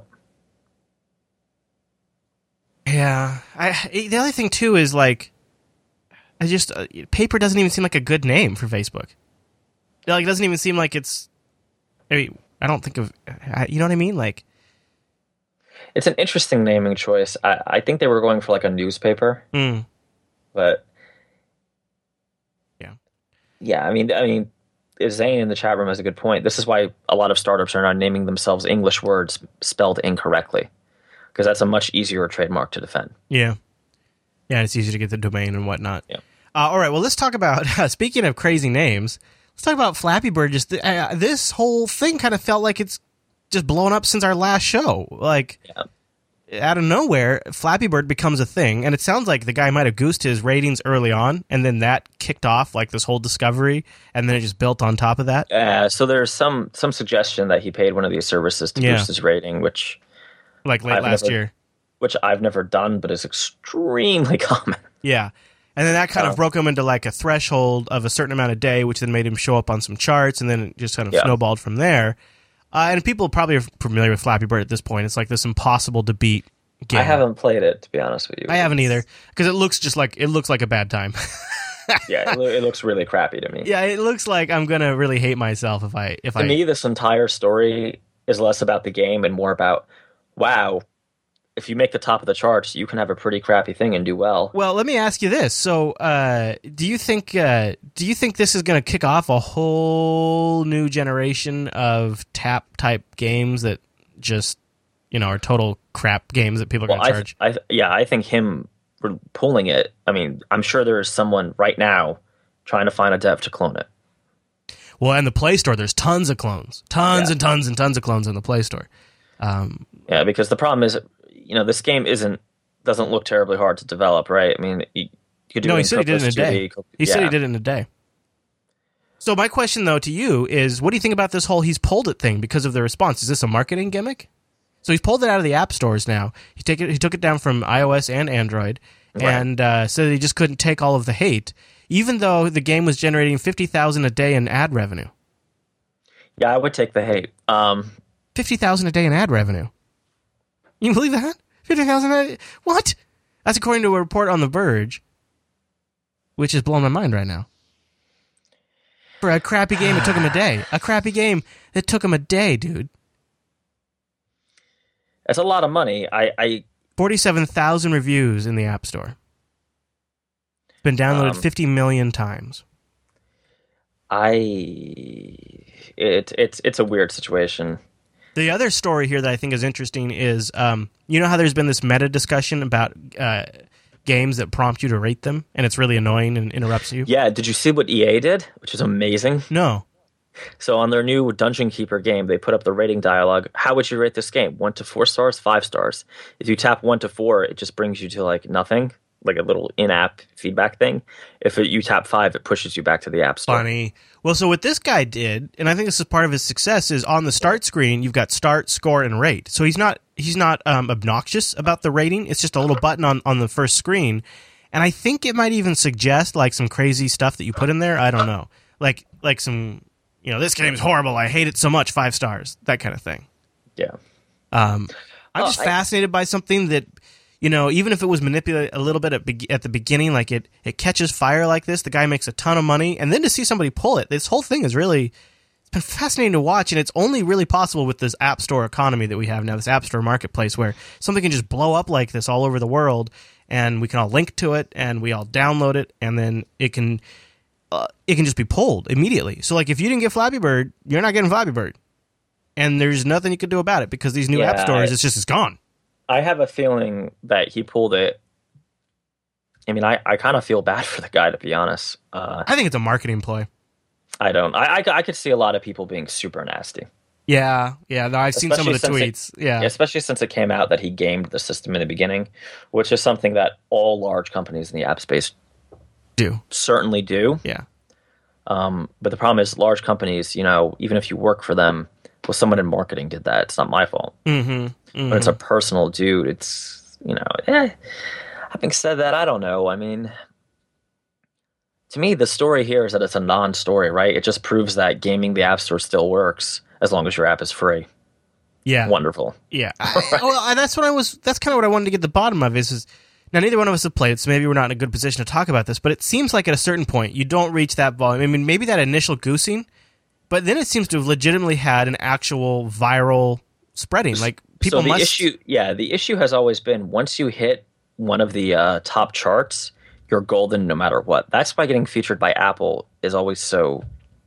Yeah. I, the other thing, too, is like, I just, uh, Paper doesn't even seem like a good name for Facebook. Like, it doesn't even seem like it's, I mean, I don't think of, I- you know what I mean? Like, It's an interesting naming choice. I, I think they were going for like a newspaper, mm, but yeah. yeah, I mean, I mean, Zane in the chat room has a good point. This is why a lot of startups are now naming themselves English words spelled incorrectly, because that's a much easier trademark to defend. Yeah. Yeah, it's easy to get the domain and whatnot. Yeah. Uh, all right, well, let's talk about, uh, speaking of crazy names, let's talk about Flappy Bird. Just th- uh, this whole thing kind of felt like it's just blown up since our last show. Like, Yeah. out of nowhere, Flappy Bird becomes a thing, and it sounds like the guy might have goosed his ratings early on, and then that kicked off like this whole discovery, and then it just built on top of that. Uh, so there's some some suggestion that he paid one of these services to Yeah. boost his rating, which Like late I've last never- year. which I've never done, but is extremely common. Yeah. And then that kind of Oh. broke him into like a threshold of a certain amount of day, which then made him show up on some charts, and then it just kind of Yeah. snowballed from there. Uh, and people probably are familiar with Flappy Bird at this point. It's like this impossible to beat game. I haven't played it, to be honest with you. I haven't either, because it looks just like it looks like a bad time. Yeah, it, lo- it looks really crappy to me. Yeah, it looks like I'm gonna really hate myself if I if To I. me, this entire story is less about the game and more about, wow, if you make the top of the charts, you can have a pretty crappy thing and do well. Well, let me ask you this. So, uh, do you think uh, do you think this is going to kick off a whole new generation of tap type games that just, you know, are total crap games that people are Well, going to I, charge? th- I th- yeah, I think him r- pulling it. I mean, I'm sure there is someone right now trying to find a dev to clone it. Well, in the Play Store, there's tons of clones, tons Yeah. and tons and tons of clones in the Play Store. Um, Yeah, because the problem is, you know, this game isn't doesn't look terribly hard to develop, right? I mean, you, you could do no, it he in said he did it in a Purpose two D, day. co- He said he yeah. did it in a day. So my question, though, to you is, what do you think about this whole he's pulled it thing because of the response? Is this a marketing gimmick? So he's pulled it out of the app stores now. He take it. He took it down from iOS and Android, Right. and uh, said that he just couldn't take all of the hate, even though the game was generating fifty thousand a day in ad revenue. Yeah, I would take the hate. Um, Fifty thousand a day in ad revenue. You believe that? Fifty thousand? What? That's according to a report on The Verge, which is blowing my mind right now. For a crappy game, it took him a day. A crappy game that took him a day, dude. it's a lot of money. I, I Forty-seven thousand reviews in the App Store. It's been downloaded Um, fifty million times. I it it's it's a weird situation. The other story here that I think is interesting is, um, you know how there's been this meta discussion about uh, games that prompt you to rate them, and it's really annoying and interrupts you? Yeah, did you see what E A did? Which is amazing. No. So on their new Dungeon Keeper game, they put up the rating dialogue. How would you rate this game? One to four stars, five stars. If you tap one to four, it just brings you to like nothing, like a little in-app feedback thing. If it, you tap five, it pushes you back to the App Store. Funny. Well, so what this guy did, and I think this is part of his success, is on the start screen you've got start, score, and rate. So he's not he's not um, obnoxious about the rating. It's just a little button on, on the first screen, and I think it might even suggest like some crazy stuff that you put in there. I don't know, like like some, you know, this game's horrible. I hate it so much. Five stars, that kind of thing. Yeah. Um, I'm Oh, just I- fascinated by something that, you know, even if it was manipulated a little bit at, be- at the beginning, like it, it catches fire like this, the guy makes a ton of money, and then to see somebody pull it, this whole thing is really, it's been fascinating to watch, and it's only really possible with this App Store economy that we have now, this App Store marketplace, where something can just blow up like this all over the world, and we can all link to it, and we all download it, and then it can, uh, it can just be pulled immediately. So, like, if you didn't get Flappy Bird, you're not getting Flappy Bird, and there's nothing you can do about it because these new Yeah, app stores, I- it's just it's gone. I have a feeling that he pulled it. I mean, I, I kind of feel bad for the guy, to be honest. Uh, I think it's a marketing ploy. I don't. I, I, I could see a lot of people being super nasty. Yeah, yeah. No, I've seen some of the Especially tweets. since Yeah, Especially since it came out that he gamed the system in the beginning, which is something that all large companies in the app space do. certainly do. Yeah, Um, but the problem is, large companies, you know, even if you work for them, well, someone in marketing did that. It's not my fault. mm-hmm. mm-hmm. When it's a personal dude, it's, you know, eh. Having said that, I don't know. I mean, to me, the story here is that it's a non-story, right? It just proves that gaming the App Store still works as long as your app is free. yeah, Wonderful. yeah. I, well, I- that's what I was. That's kind of what I wanted to get to the bottom of. Is, is now neither one of us have played it, so maybe we're not in a good position to talk about this. But it seems like at a certain point you don't reach that volume. I mean, maybe that initial goosing, but then it seems to have legitimately had an actual viral spreading. Like people so the must. issue, yeah, the issue has always been once you hit one of the uh, top charts, you're golden no matter what. That's why getting featured by Apple is always so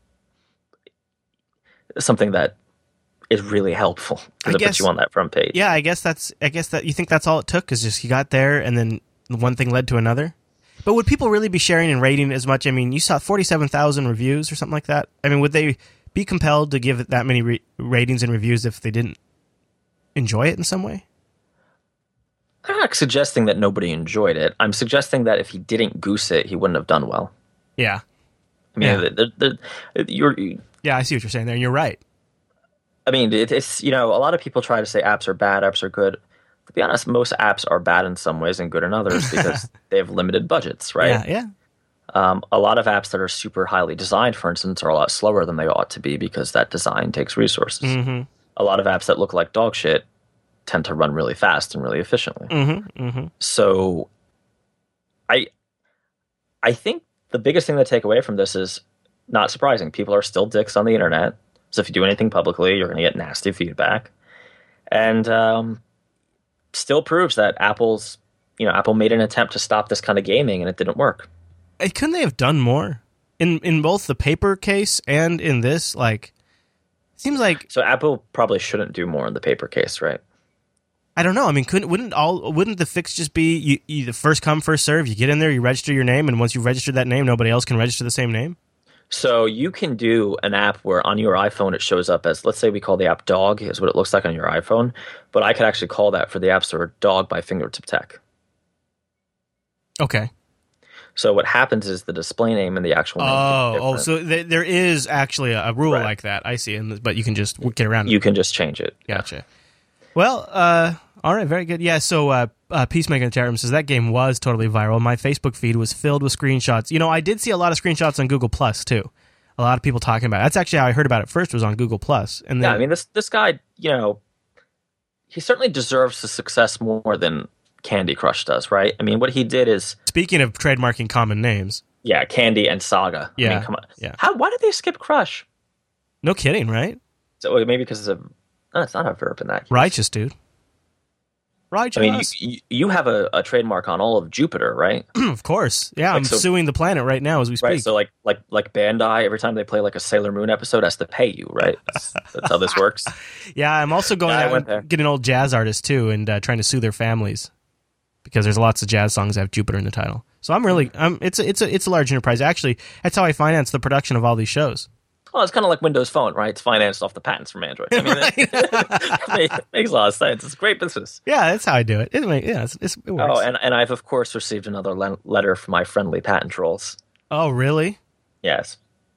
something that is really helpful I because it guess- puts you on that front page. Yeah, I guess that's. I guess that you think that's all it took is just he got there, and then one thing led to another. But would people really be sharing and rating as much? I mean, you saw forty-seven thousand reviews or something like that. I mean, would they be compelled to give it that many re- ratings and reviews if they didn't enjoy it in some way? I'm not suggesting that nobody enjoyed it. I'm suggesting that if he didn't goose it, he wouldn't have done well. Yeah, I mean, Yeah. the, the, the, you're, yeah, I see what you're saying there, and you're right. I mean, it, it's, you know, a lot of people try to say apps are bad, apps are good. To be honest, most apps are bad in some ways and good in others because they have limited budgets, right? Yeah, yeah, Um, a lot of apps that are super highly designed, for instance, are a lot slower than they ought to be because that design takes resources. mm-hmm. A lot of apps that look like dog shit tend to run really fast and really efficiently. Mm-hmm, mm-hmm. So I I think the biggest thing to take away from this is not surprising. People are still dicks on the internet. So if you do anything publicly, you're going to get nasty feedback. And um, still proves that Apple's, you know, Apple made an attempt to stop this kind of gaming and it didn't work. Hey, couldn't they have done more? In in both the paper case and in this, like, seems like... So Apple probably shouldn't do more in the paper case, right? I don't know. I mean, couldn't wouldn't all wouldn't the fix just be you, you the first come first serve? You get in there, you register your name, and once you've registered that name, nobody else can register the same name. So you can do an app where on your iPhone it shows up as, let's say we call the app Dog, is what it looks like on your iPhone, but I could actually call that for the App Store Dog by Fingertip Tech. Okay. So what happens is the display name and the actual name. Oh, oh, so th- there is actually a, a rule Right. like that. I see, and but you can just get around it. You can just change it. Gotcha. Well, uh, all right, very good. Yeah, so uh, uh, Peacemaker in the chat room says that game was totally viral. My Facebook feed was filled with screenshots. You know, I did see a lot of screenshots on Google Plus too. A lot of people talking about it. That's actually how I heard about it first, was on Google Plus. And then, Yeah, I mean, this this guy, you know, he certainly deserves the success more than Candy Crush does, right? I mean, what he did is, speaking of trademarking common names, yeah, Candy and Saga. I Yeah, mean, come on. yeah. How? Why did they skip Crush? no kidding, right? So maybe because it's a, no, it's not a verb in that case. Righteous, dude. Righteous. I mean, you, you, you have a, a trademark on all of Jupiter, right? of course. Yeah, I'm so- suing the planet right now as we speak. Right. So like like like Bandai, every time they play like a Sailor Moon episode, has to pay you, right? That's, that's how this works. Yeah, I'm also going Yeah, I out went there. and getting old jazz artists too, and uh, trying to sue their families because there's lots of jazz songs that have Jupiter in the title. So I'm really, I'm, it's a, it's a, it's a large enterprise. Actually, that's how I finance the production of all these shows. Well, it's kind of like Windows Phone, right? It's financed off the patents from Android. I mean, it, it makes a lot of sense. It's great business. Yeah, that's how I do it. It make- yeah, it's, it's, it works. Oh, and, and I've, of course, received another le- letter from my friendly patent trolls. oh, really? Yes.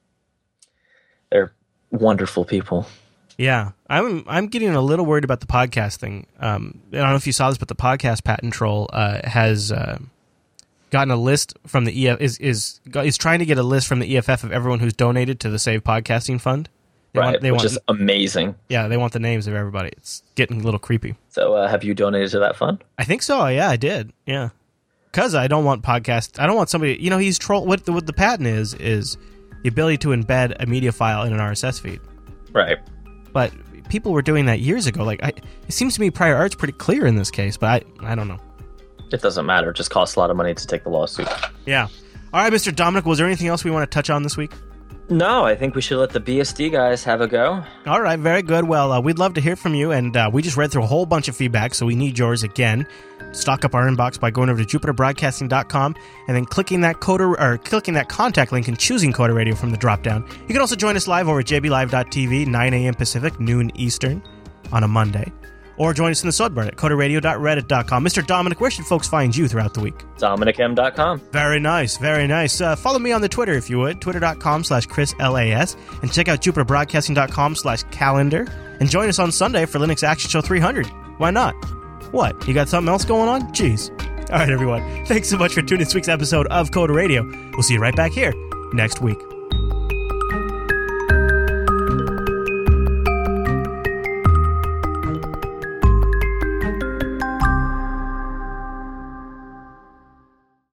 They're wonderful people. Yeah, I'm I'm getting a little worried about the podcast thing. Um, I don't know if you saw this, but the podcast patent troll uh, has uh, gotten a list from the E F is is is trying to get a list from the E F F of everyone who's donated to the Save Podcasting Fund. They Right, want, they which want, is amazing. yeah, they want the names of everybody. It's getting a little creepy. So uh, have you donated to that fund? I think so. Yeah, I did. Yeah, because I don't want podcast. I don't want somebody. You know, he's troll. What the, what the patent is is the ability to embed a media file in an R S S feed. Right. But people were doing that years ago. Like, I, it seems to me prior art's pretty clear in this case, but I, I don't know. It doesn't matter. It just costs a lot of money to take the lawsuit. Yeah. All right, Mister Dominic, was there anything else we want to touch on this week? No, I think we should let the B S D guys have a go. All right, very good. Well, uh, we'd love to hear from you, and uh, we just read through a whole bunch of feedback, so we need yours again. Stock up our inbox by going over to jupiter broadcasting dot com and then clicking that Coda or clicking that contact link and choosing Coda Radio from the drop-down. You can also join us live over at j b live dot t v, nine a.m. Pacific, noon Eastern on a Monday. Or join us in the Subreddit at coda radio dot reddit dot com. Mister Dominic, where should folks find you throughout the week? dominic m dot com. Very nice, very nice. Uh, follow me on the Twitter if you would, twitter dot com slash Chris L A S, and check out jupiter broadcasting dot com slash calendar, and join us on Sunday for Linux Action Show three hundred. Why not? What, you got something else going on? Jeez. All right, everyone. Thanks so much for tuning in this week's episode of Coda Radio. We'll see you right back here next week.